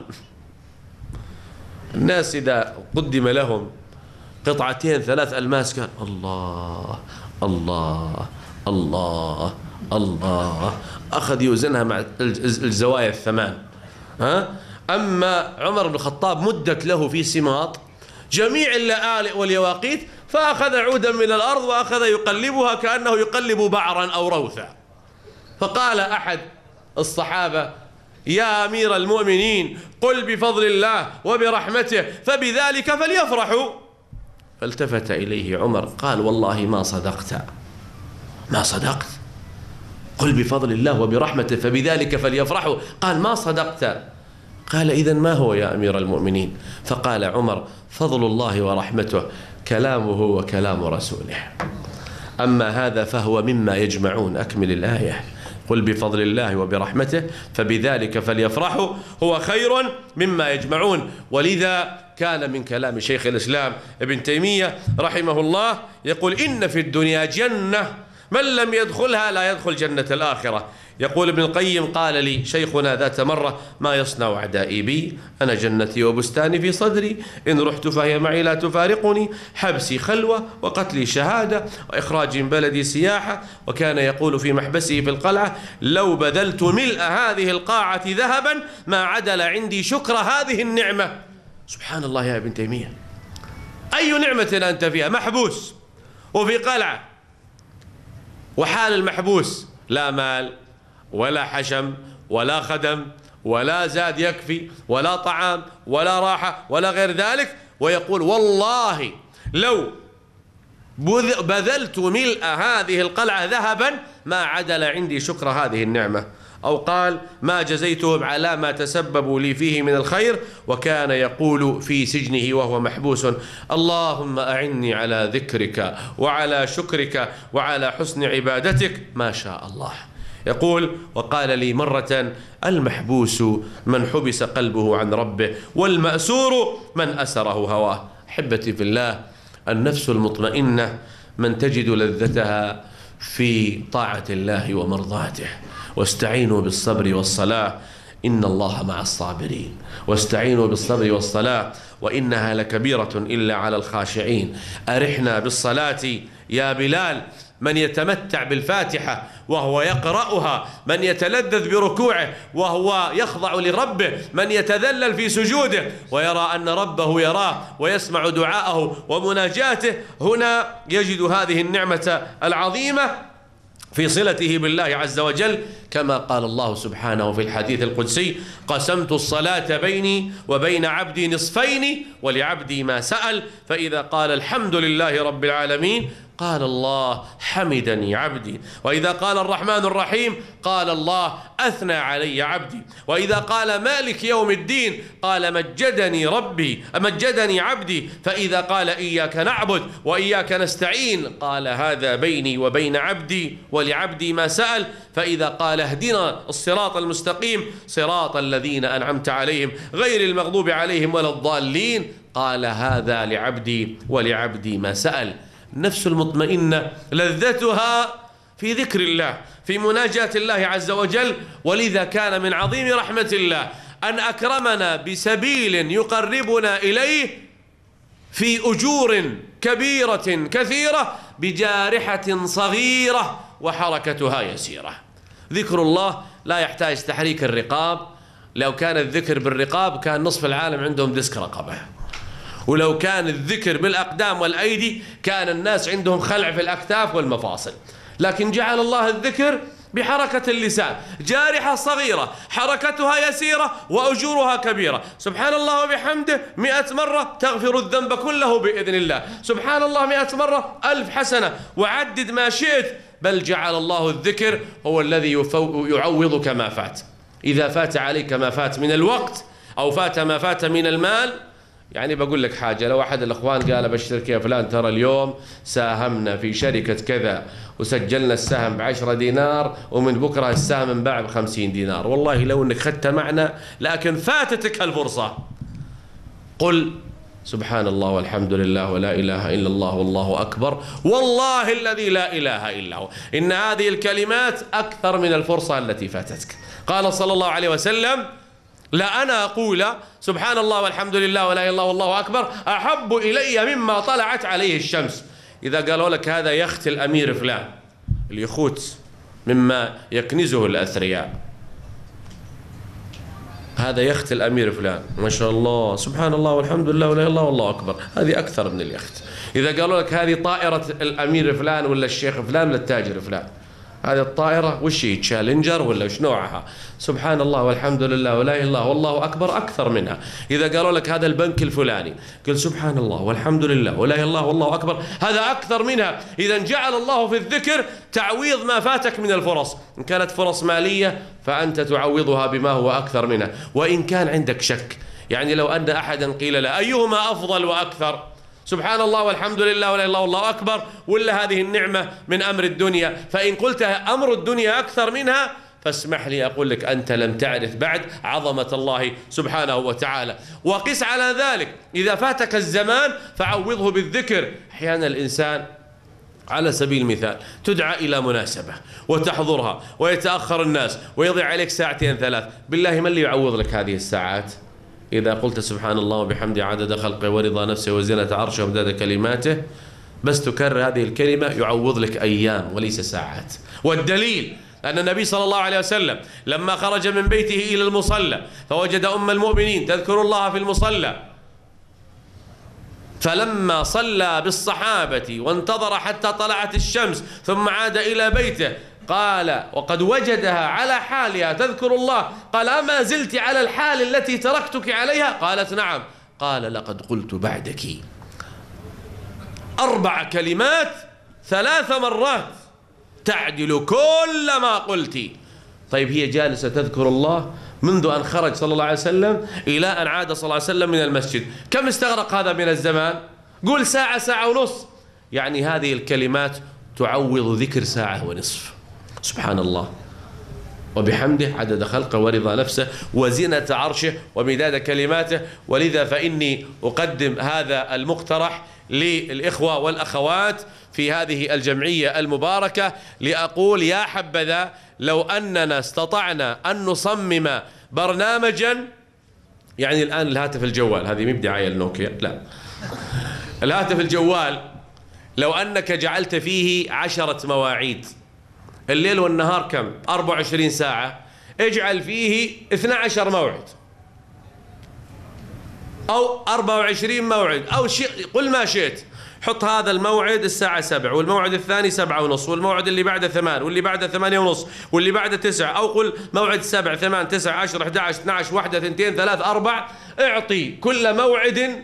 A: الناس إذا قدم لهم قطعتين ثلاث ألماس قال: الله الله الله الله، أخذ يوزنها مع الزوايا الثمان. ها؟ أما عمر بن الخطاب مدت له في سماط جميع اللآلئ واليواقيت، فأخذ عودا من الأرض وأخذ يقلبها كأنه يقلب بعرا أو روثا. فقال أحد الصحابة: يا أمير المؤمنين قل بفضل الله وبرحمته فبذلك فليفرحوا. فالتفت إليه عمر قال والله ما صدقت، ما صدقت. قل بفضل الله وبرحمته فبذلك فليفرحوا، قال ما صدقت. قال إذن ما هو يا أمير المؤمنين؟ فقال عمر فضل الله ورحمته كلامه وكلام رسوله، أما هذا فهو مما يجمعون. أكمل الآية. قل بفضل الله وبرحمته فبذلك فليفرحوا هو خير مما يجمعون. ولذا كان من كلام شيخ الإسلام ابن تيمية رحمه الله يقول إن في الدنيا جنة من لم يدخلها لا يدخل جنة الآخرة. يقول ابن القيم قال لي شيخنا ذات مرة ما يصنع أعدائي بي، أنا جنتي وبستاني في صدري، إن رحت فهي معي لا تفارقني، حبسي خلوة وقتلي شهادة وإخراجي من بلدي سياحة. وكان يقول في محبسه في القلعة لو بذلت ملء هذه القاعة ذهبا ما عدل عندي شكر هذه النعمة. سبحان الله يا ابن تيمية، أي نعمة أنت فيها؟ محبوس وفي قلعة، وحال المحبوس لا مال ولا حشم ولا خدم ولا زاد يكفي ولا طعام ولا راحة ولا غير ذلك، ويقول والله لو بذلت ملء هذه القلعة ذهبا ما عدل عندي شكر هذه النعمة. أو قال ما جزيتهم على ما تسببوا لي فيه من الخير. وكان يقول في سجنه وهو محبوس اللهم أعني على ذكرك وعلى شكرك وعلى حسن عبادتك ما شاء الله. يقول وقال لي مرة المحبوس من حبس قلبه عن ربه والمأسور من أسره هواه. أحبتي في الله، النفس المطمئنة من تجد لذتها في طاعة الله ومرضاته. واستعينوا بالصبر والصلاة إن الله مع الصابرين، واستعينوا بالصبر والصلاة وإنها لكبيرة إلا على الخاشعين. أرحنا بالصلاة يا بلال. من يتمتع بالفاتحة وهو يقرأها، من يتلذذ بركوعه وهو يخضع لربه، من يتذلل في سجوده ويرى أن ربه يراه ويسمع دعاءه ومناجاته، هنا يجد هذه النعمة العظيمة في صلته بالله عز وجل، كما قال الله سبحانه في الحديث القدسي قسمت الصلاة بيني وبين عبدي نصفين ولعبدي ما سأل، فإذا قال الحمد لله رب العالمين قال الله حمدني عبدي، وإذا قال الرحمن الرحيم قال الله أثنى علي عبدي، وإذا قال مالك يوم الدين قال مجدني ربي مجدني عبدي، فإذا قال إياك نعبد وإياك نستعين قال هذا بيني وبين عبدي ولعبدي ما سأل، فإذا قال اهدنا الصراط المستقيم صراط الذين أنعمت عليهم غير المغضوب عليهم ولا الضالين قال هذا لعبدي ولعبدي ما سأل. النفس المطمئنة لذتها في ذكر الله، في مناجاة الله عز وجل. ولذا كان من عظيم رحمة الله أن أكرمنا بسبيل يقربنا إليه في أجور كبيرة كثيرة بجارحة صغيرة وحركتها يسيرة. ذكر الله لا يحتاج تحريك الرقاب، لو كان الذكر بالرقاب كان نصف العالم عندهم ديسك رقبة، ولو كان الذكر بالأقدام والأيدي كان الناس عندهم خلع في الأكتاف والمفاصل، لكن جعل الله الذكر بحركة اللسان، جارحة صغيرة حركتها يسيرة وأجورها كبيرة. سبحان الله وبحمده مئة مرة تغفر الذنب كله بإذن الله، سبحان الله مئة مرة ألف حسنة، وعدد ما شئت. بل جعل الله الذكر هو الذي يعوضك ما فات. إذا فات عليك ما فات من الوقت أو فات ما فات من المال، يعني بقول لك حاجة، لو أحد الأخوان قال بشترك يا فلان ترى اليوم ساهمنا في شركة كذا وسجلنا السهم بعشرة دينار ومن بكرة السهم انباع بخمسين دينار، والله لو أنك خدت معنا لكن فاتتك الفرصة. قل سبحان الله والحمد لله ولا إله إلا الله والله أكبر والله الذي لا إله إلا هو، إن هذه الكلمات أكثر من الفرصة التي فاتتك. قال صلى الله عليه وسلم لا أنا أقول سبحان الله والحمد لله ولا إله إلا الله والله أكبر أحب إلي مما طلعت عليه الشمس. إذا قالوا لك هذا يخت الأمير فلان، اليخوت مما يكنزه الأثرياء، هذا يخت الأمير فلان ما شاء الله سبحان الله والحمد لله ولا إله إلا الله والله أكبر، هذه أكثر من اليخت. إذا قالوا لك هذه طائرة الأمير فلان ولا الشيخ فلان ولا التاجر فلان، هذه الطائرة وش هي؟ تشالنجر ولا وش نوعها؟ سبحان الله والحمد لله ولا إله إلا الله والله أكبر أكثر منها. إذا قالوا لك هذا البنك الفلاني قل سبحان الله والحمد لله ولا إله إلا الله والله أكبر، هذا أكثر منها. إذا جعل الله في الذكر تعويض ما فاتك من الفرص، إن كانت فرص مالية فأنت تعوضها بما هو أكثر منها. وإن كان عندك شك، يعني لو أن أحدا قيل له أيهما أفضل وأكثر، سبحان الله والحمد لله ولا إله إلا الله والله أكبر ولا هذه النعمة من أمر الدنيا، فإن قلت أمر الدنيا أكثر منها فاسمح لي أقول لك أنت لم تعرف بعد عظمة الله سبحانه وتعالى. وقس على ذلك إذا فاتك الزمان فعوضه بالذكر. أحيانا الإنسان على سبيل المثال تدعى إلى مناسبة وتحضرها ويتأخر الناس ويضيع عليك ساعتين ثلاث، بالله من اللي يعوض لك هذه الساعات؟ إذا قلت سبحان الله وبحمده عدد خلقه ورضا نفسه وزنة عرشه ومداد كلماته، بس تكرر هذه الكلمة يعوض لك أيام وليس ساعات. والدليل أن النبي صلى الله عليه وسلم لما خرج من بيته إلى المصلى فوجد أم المؤمنين تذكر الله في المصلى، فلما صلى بالصحابة وانتظر حتى طلعت الشمس ثم عاد إلى بيته قال وقد وجدها على حالها تذكر الله، قال أما زلت على الحال التي تركتك عليها؟ قالت نعم. قال لقد قلت بعدك أربع كلمات ثلاث مرات تعدل كل ما قلت. طيب هي جالسة تذكر الله منذ أن خرج صلى الله عليه وسلم إلى أن عاد صلى الله عليه وسلم من المسجد، كم استغرق هذا من الزمان؟ قول ساعة ساعة ونص. يعني هذه الكلمات تعوض ذكر ساعة ونصف. سبحان الله وبحمده عدد خلقه ورضا نفسه وزنة عرشه ومداد كلماته. ولذا فإني أقدم هذا المقترح للإخوة والأخوات في هذه الجمعية المباركة لأقول يا حبذا لو أننا استطعنا أن نصمم برنامجا، يعني الآن الهاتف الجوال هذه مو بدعاية لنوكيا، لا، الهاتف الجوال لو أنك جعلت فيه عشرة مواعيد، الليل والنهار كم؟ أربع وعشرين ساعة، اجعل فيه اثني عشر موعد أو أربع وعشرين موعد أو شيء، قل ما شئت. حط هذا الموعد الساعة سبع والموعد الثاني سبعة ونص والموعد اللي بعده ثمان واللي بعده ثمانية ونص واللي بعده تسع، أو قل موعد سبع ثمان تسع عشر أحد عشر اثني عشر واحدة اثنتين ثلاث أربع. اعطي كل موعد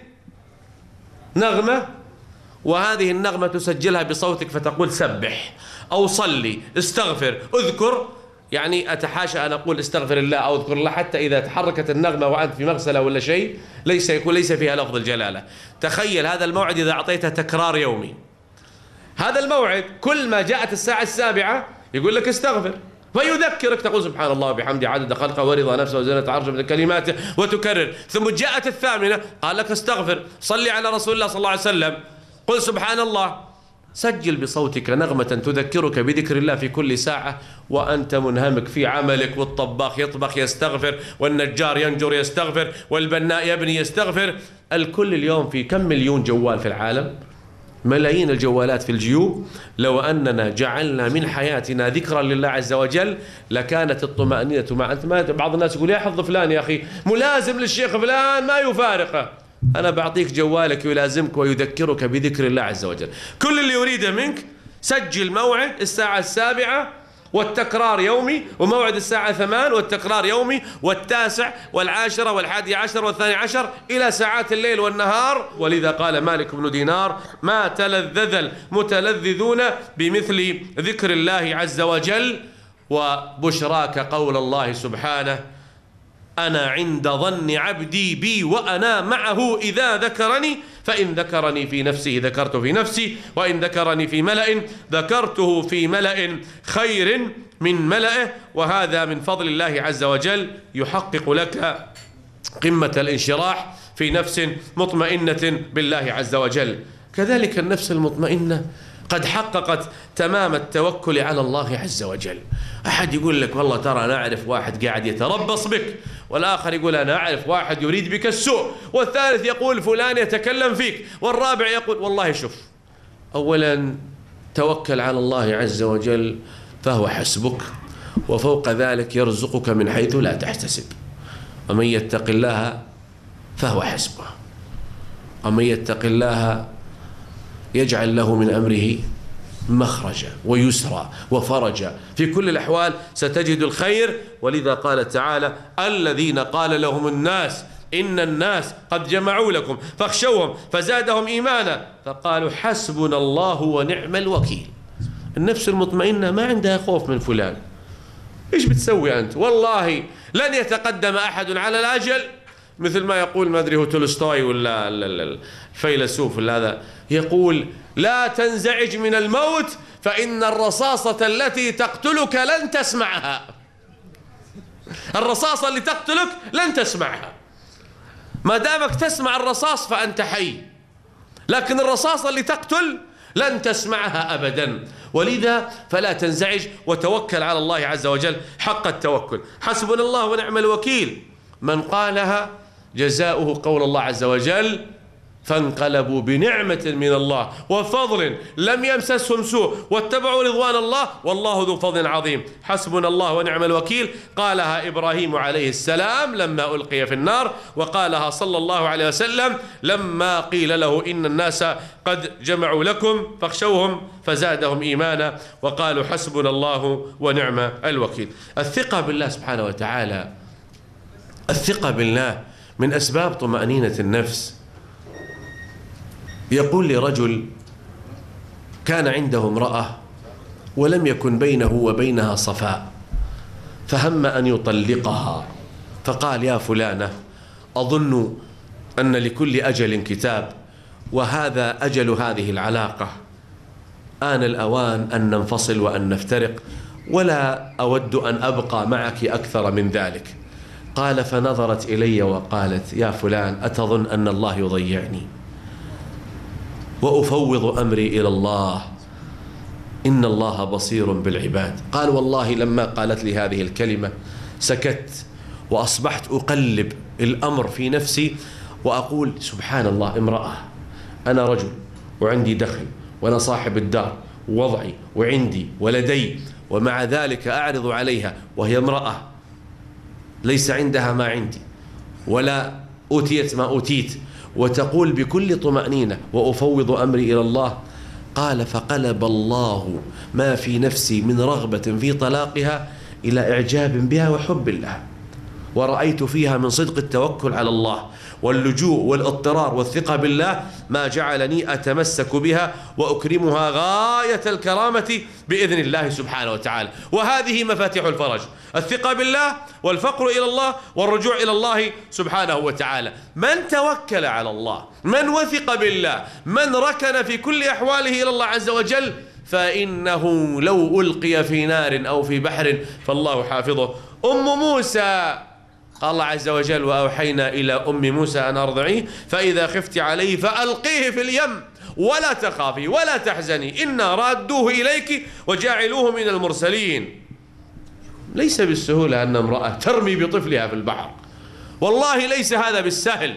A: نغمة، وهذه النغمة تسجلها بصوتك فتقول سبح أو صلي استغفر اذكر. يعني أتحاشى أن أقول استغفر الله أو اذكر الله حتى إذا تحركت النغمة وأنت في مغسلة ولا شيء ليس يكون ليس فيها لفظ الجلالة. تخيل هذا الموعد إذا أعطيته تكرار يومي، هذا الموعد كل ما جاءت الساعة السابعة يقول لك استغفر فيذكرك، تقول سبحان الله وبحمده عدد خلقه ورضا نفسه وزنة عرشه من كلماته وتكرر. ثم جاءت الثامنة قال لك استغفر، صلي على رسول الله صلى الله عليه وسلم، قل سبحان الله. سجل بصوتك نغمة تذكرك بذكر الله في كل ساعة وأنت منهمك في عملك، والطباخ يطبخ يستغفر، والنجار ينجر يستغفر، والبناء يبني يستغفر. الكل اليوم في كم مليون جوال في العالم؟ ملايين الجوالات في الجيوب. لو أننا جعلنا من حياتنا ذكرا لله عز وجل لكانت الطمأنينة مع أنت. ما بعض الناس يقول يا حظ فلان يا أخي ملازم للشيخ فلان ما يفارقه. أنا بعطيك جوالك يلازمك ويذكرك بذكر الله عز وجل. كل اللي يريده منك سجل موعد الساعة السابعة والتكرار يومي، وموعد الساعة ثمان والتكرار يومي، والتاسع والعاشرة والحادي عشر والثاني عشر إلى ساعات الليل والنهار. ولذا قال مالك بن دينار ما تلذذ المتلذذون بمثل ذكر الله عز وجل. وبشراك قول الله سبحانه أنا عند ظن عبدي بي وأنا معه إذا ذكرني، فإن ذكرني في نفسه ذكرت في نفسي، وإن ذكرني في ملأ ذكرته في ملأ خير من ملأه. وهذا من فضل الله عز وجل يحقق لك قمة الانشراح في نفس مطمئنة بالله عز وجل. كذلك النفس المطمئنة قد حققت تمام التوكل على الله عز وجل. أحد يقول لك والله ترى أنا أعرف واحد قاعد يتربص بك، والآخر يقول أنا أعرف واحد يريد بك السوء، والثالث يقول فلان يتكلم فيك، والرابع يقول والله شوف، أولا توكل على الله عز وجل فهو حسبك، وفوق ذلك يرزقك من حيث لا تحتسب. ومن يتق الله فهو حسبه، ومن يتق الله يجعل له من أمره مخرجا ويسرا وفرجا، في كل الأحوال ستجد الخير. ولذا قال تعالى: الذين قال لهم الناس إن الناس قد جمعوا لكم فاخشوهم فزادهم إيمانا فقالوا حسبنا الله ونعم الوكيل. النفس المطمئنة ما عندها خوف من فلان. إيش بتسوي أنت؟ والله لن يتقدم أحد على الأجل، مثل ما يقول ما أدري هو تولستوي ولا الفيلسوف ولا هذا، يقول: لا تنزعج من الموت فإن الرصاصة التي تقتلك لن تسمعها. الرصاصة اللي تقتلك لن تسمعها، ما دامك تسمع الرصاص فأنت حي، لكن الرصاصة اللي تقتل لن تسمعها أبدا. ولذا فلا تنزعج وتوكل على الله عز وجل حق التوكل. حسبنا الله ونعم الوكيل، من قالها جزاؤه قول الله عز وجل: فانقلبوا بنعمة من الله وفضل لم يمسسهم سوء واتبعوا رضوان الله والله ذو فضل عظيم. حسبنا الله ونعم الوكيل قالها إبراهيم عليه السلام لما ألقي في النار، وقالها صلى الله عليه وسلم لما قيل له إن الناس قد جمعوا لكم فاخشوهم فزادهم إيمانا وقالوا حسبنا الله ونعم الوكيل. الثقة بالله سبحانه وتعالى، الثقة بالله من أسباب طمأنينة النفس. يقول لي رجل كان عنده امرأة ولم يكن بينه وبينها صفاء، فهم أن يطلقها، فقال: يا فلانة، أظن أن لكل أجل كتاب، وهذا أجل هذه العلاقة، آن الأوان أن ننفصل وأن نفترق، ولا أود أن أبقى معك أكثر من ذلك. قال: فنظرت إلي وقالت: يا فلان، أتظن أن الله يضيعني وأفوض أمري إلى الله، إن الله بصير بالعباد. قال: والله لما قالت لي هذه الكلمة سكت، وأصبحت أقلب الأمر في نفسي وأقول: سبحان الله، امرأة، أنا رجل وعندي دخل وأنا صاحب الدار ووضعي وعندي ولدي، ومع ذلك أعرض عليها وهي امرأة ليس عندها ما عندي ولا أوتيت ما أوتيت، وتقول بكل طمأنينة: وأفوض أمري إلى الله. قال: فقلب الله ما في نفسي من رغبة في طلاقها إلى إعجاب بها وحب لها، ورأيت فيها من صدق التوكل على الله واللجوء والاضطرار والثقة بالله ما جعلني أتمسك بها وأكرمها غاية الكرامة بإذن الله سبحانه وتعالى. وهذه مفاتيح الفرج: الثقة بالله والفقر إلى الله والرجوع إلى الله سبحانه وتعالى. من توكل على الله، من وثق بالله، من ركن في كل أحواله إلى الله عز وجل، فإنه لو ألقي في نار أو في بحر فالله حافظه. أم موسى قال الله عز وجل: وأوحينا إلى أم موسى أن أرضعيه فإذا خفت عليه فألقيه في اليم ولا تخافي ولا تحزني إنا رادوه إليك وجاعلوه من المرسلين. ليس بالسهولة أن امرأة ترمي بطفلها في البحر، والله ليس هذا بالسهل،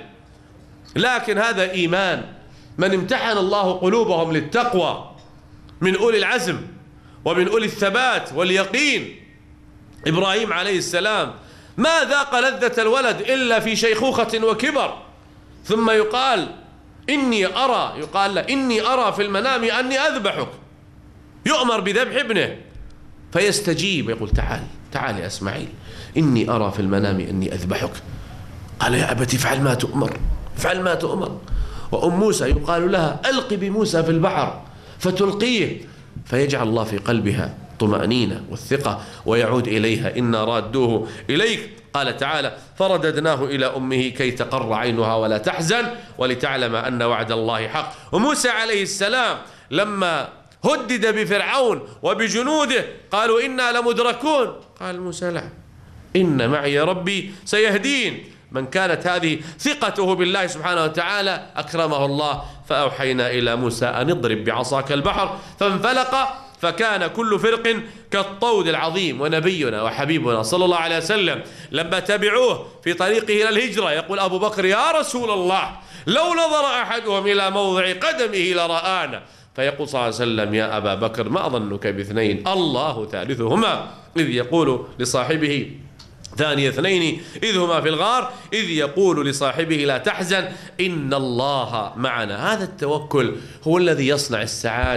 A: لكن هذا إيمان. من امتحن الله قلوبهم للتقوى من أولي العزم ومن أولي الثبات واليقين. إبراهيم عليه السلام ما ذاق لذة الولد إلا في شيخوخة وكبر، ثم يقال: إني أرى يقال له إني أرى في المنام أني أذبحك، يؤمر بذبح ابنه فيستجيب، يقول: تعال تعال يا إسماعيل، إني أرى في المنام أني أذبحك. قال: يا أبت افعل ما تؤمر، افعل ما تؤمر. وأم موسى يقال لها: ألق بموسى في البحر فتلقيه، فيجعل الله في قلبها طمأنينة والثقة ويعود إليها: إنا رادوه إليك. قال تعالى: فرددناه إلى أمه كي تقر عينها ولا تحزن ولتعلم أن وعد الله حق. وموسى عليه السلام لما هدد بفرعون وبجنوده قالوا: إنا لمدركون، قال موسى: لا، إن معي ربي سيهدين. من كانت هذه ثقته بالله سبحانه وتعالى أكرمه الله. فأوحينا إلى موسى أن اضرب بعصاك البحر فانفلق فكان كل فرق كالطود العظيم. ونبينا وحبيبنا صلى الله عليه وسلم لما تبعوه في طريقه إلى الهجرة يقول أبو بكر: يا رسول الله، لو نظر أحدهم إلى موضع قدمه لرآنا. فيقول صلى الله عليه وسلم: يا أبا بكر، ما ظنك باثنين الله ثالثهما، إذ يقول لصاحبه ثاني اثنين إذ هما في الغار إذ يقول لصاحبه لا تحزن إن الله معنا. هذا التوكل هو الذي يصنع السعادة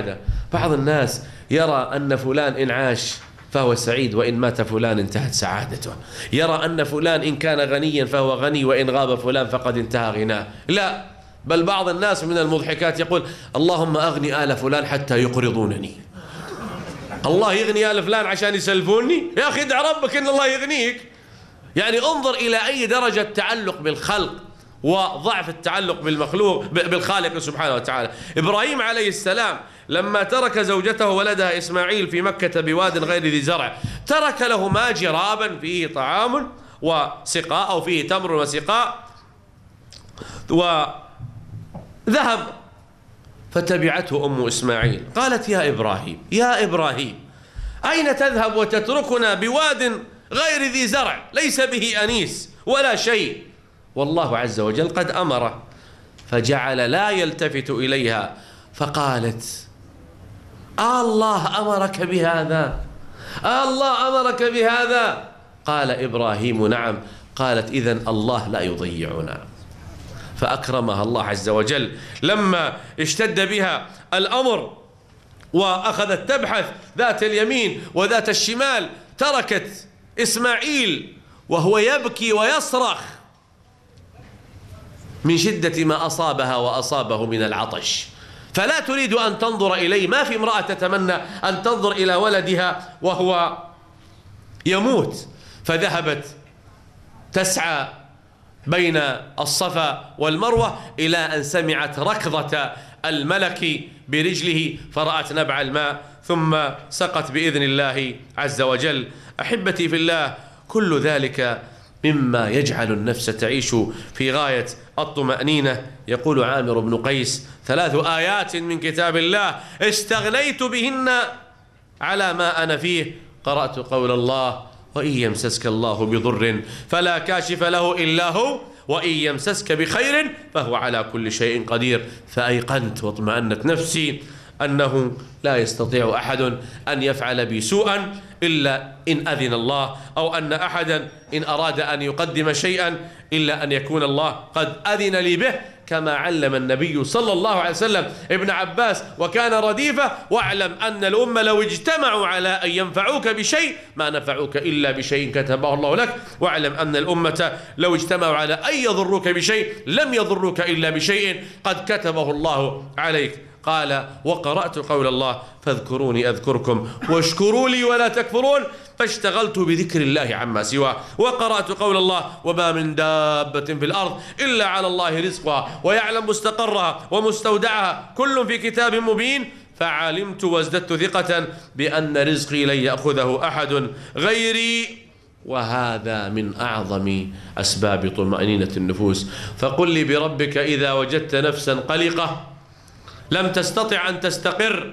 A: بعض الناس يرى أن فلان إن عاش فهو سعيد وإن مات فلان انتهت سعادته، يرى أن فلان إن كان غنيا فهو غني وإن غاب فلان فقد انتهى غناه. لا، بل بعض الناس من المضحكات يقول اللهم أغني آل فلان حتى يقرضونني. الله يغني آل فلان عشان يسلفوني؟ يا أخي ادع ربك إن الله يغنيك. يعني انظر إلى أي درجة تعلق بالخلق وضعف التعلق بالمخلوق بالخالق سبحانه وتعالى. إبراهيم عليه السلام لما ترك زوجته وولدها إسماعيل في مكة بواد غير ذي زرع، ترك لهما جرابا فيه طعام وسقاء أو فيه تمر وسقاء، وذهب فتبعته أم إسماعيل قالت يا إبراهيم يا إبراهيم أين تذهب وتتركنا بواد غير ذي زرع ليس به أنيس ولا شيء، والله عز وجل قد أمره. فجعل لا يلتفت إليها فقالت آه الله أمرك بهذا؟ آه الله أمرك بهذا؟ قال إبراهيم نعم. قالت إذن الله لا يضيعنا. فأكرمها الله عز وجل لما اشتد بها الأمر وأخذت تبحث ذات اليمين وذات الشمال، تركت إسماعيل وهو يبكي ويصرخ من شدة ما أصابها وأصابه من العطش، فلا تريد أن تنظر إليه. ما في امرأة تتمنى أن تنظر إلى ولدها وهو يموت. فذهبت تسعى بين الصفا والمروة إلى أن سمعت ركضة الملك برجله فرأت نبع الماء ثم سقت بإذن الله عز وجل. أحبتي في الله، كل ذلك مما يجعل النفس تعيش في غاية الطمأنينة. يقول عامر بن قيس ثلاث آيات من كتاب الله استغنيت بهن على ما أنا فيه: قرأت قول الله وإن يمسسك الله بضر فلا كاشف له إلا هو وإن يمسسك بخير فهو على كل شيء قدير. فأيقنت واطمأنت نفسي أنه لا يستطيع أحد أن يفعل بي سوءا إلا إن أذن الله، أو أن أحدا إن أراد أن يقدم شيئا إلا أن يكون الله قد أذن لي به، كما علم النبي صلى الله عليه وسلم ابن عباس وكان رديفه: واعلم أن الأمة لو اجتمعوا على أن ينفعوك بشيء ما نفعوك إلا بشيء كتبه الله لك، واعلم أن الأمة لو اجتمعوا على أن يضروك بشيء لم يضروك إلا بشيء قد كتبه الله عليك. قال: وقرأت قول الله فاذكروني أذكركم واشكروا لي ولا تكفرون، فاشتغلت بذكر الله عما سواه. وقرأت قول الله: وما من دابة في الأرض إلا على الله رزقها ويعلم مستقرها ومستودعها كل في كتاب مبين، فعلمت وازددت ثقة بأن رزقي لن يأخذه أحد غيري، وهذا من أعظم أسباب طمأنينة النفوس. فقل لي بربك إذا وجدت نفسا قلقة لم تستطع أن تستقر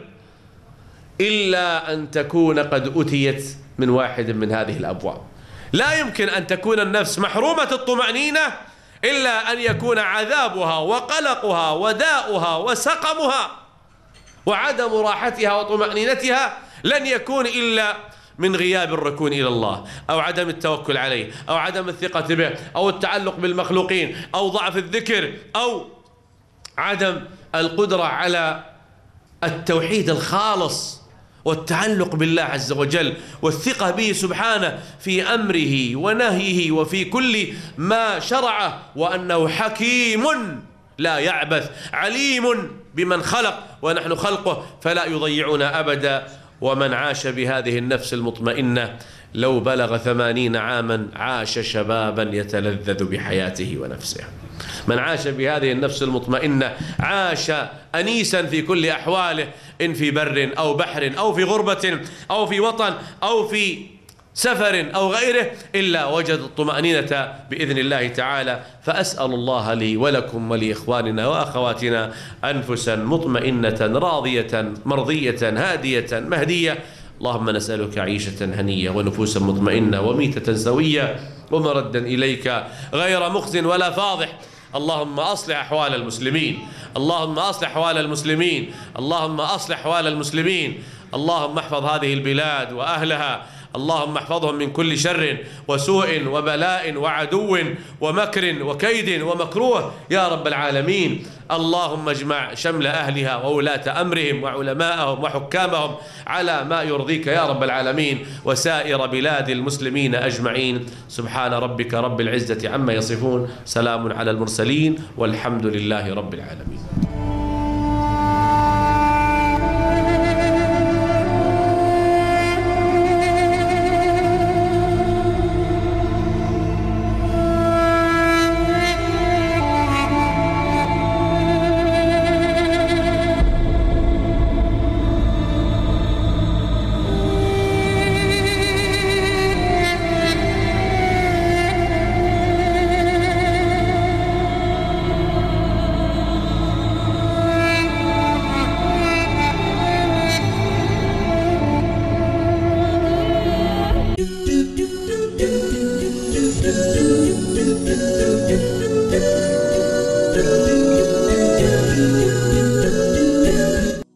A: إلا أن تكون قد أتيت من واحد من هذه الأبواب. لا يمكن أن تكون النفس محرومة الطمأنينة إلا أن يكون عذابها وقلقها وداؤها وسقمها وعدم راحتها وطمأنينتها لن يكون إلا من غياب الركون إلى الله، أو عدم التوكل عليه، أو عدم الثقة به، أو التعلق بالمخلوقين، أو ضعف الذكر، أو عدم القدرة على التوحيد الخالص والتعلق بالله عز وجل والثقة به سبحانه في أمره ونهيه وفي كل ما شرعه، وأنه حكيم لا يعبث عليم بمن خلق ونحن خلقه فلا يضيعنا أبدا. ومن عاش بهذه النفس المطمئنة لو بلغ ثمانين عاما عاش شبابا يتلذذ بحياته ونفسه. من عاش بهذه النفس المطمئنة عاش أنيسا في كل أحواله، إن في بر أو بحر أو في غربة أو في وطن أو في سفر أو غيره، إلا وجد الطمأنينة بإذن الله تعالى. فأسأل الله لي ولكم ولإخواننا وأخواتنا أنفسا مطمئنة راضية مرضية هادية مهدية. اللهم نسألك عيشة هنية ونفوسا مطمئنة وميتة سوية ومردا إليك غير مخز ولا فاضح. اللهم أصلح أحوال المسلمين، اللهم أصلح أحوال المسلمين، اللهم أصلح أحوال المسلمين. اللهم احفظ هذه البلاد وأهلها، اللهم احفظهم من كل شر وسوء وبلاء وعدو ومكر وكيد ومكروه يا رب العالمين. اللهم اجمع شمل أهلها وولاة أمرهم وعلماءهم وحكامهم على ما يرضيك يا رب العالمين، وسائر بلاد المسلمين أجمعين. سبحان ربك رب العزة عما يصفون، سلام على المرسلين، والحمد لله رب العالمين.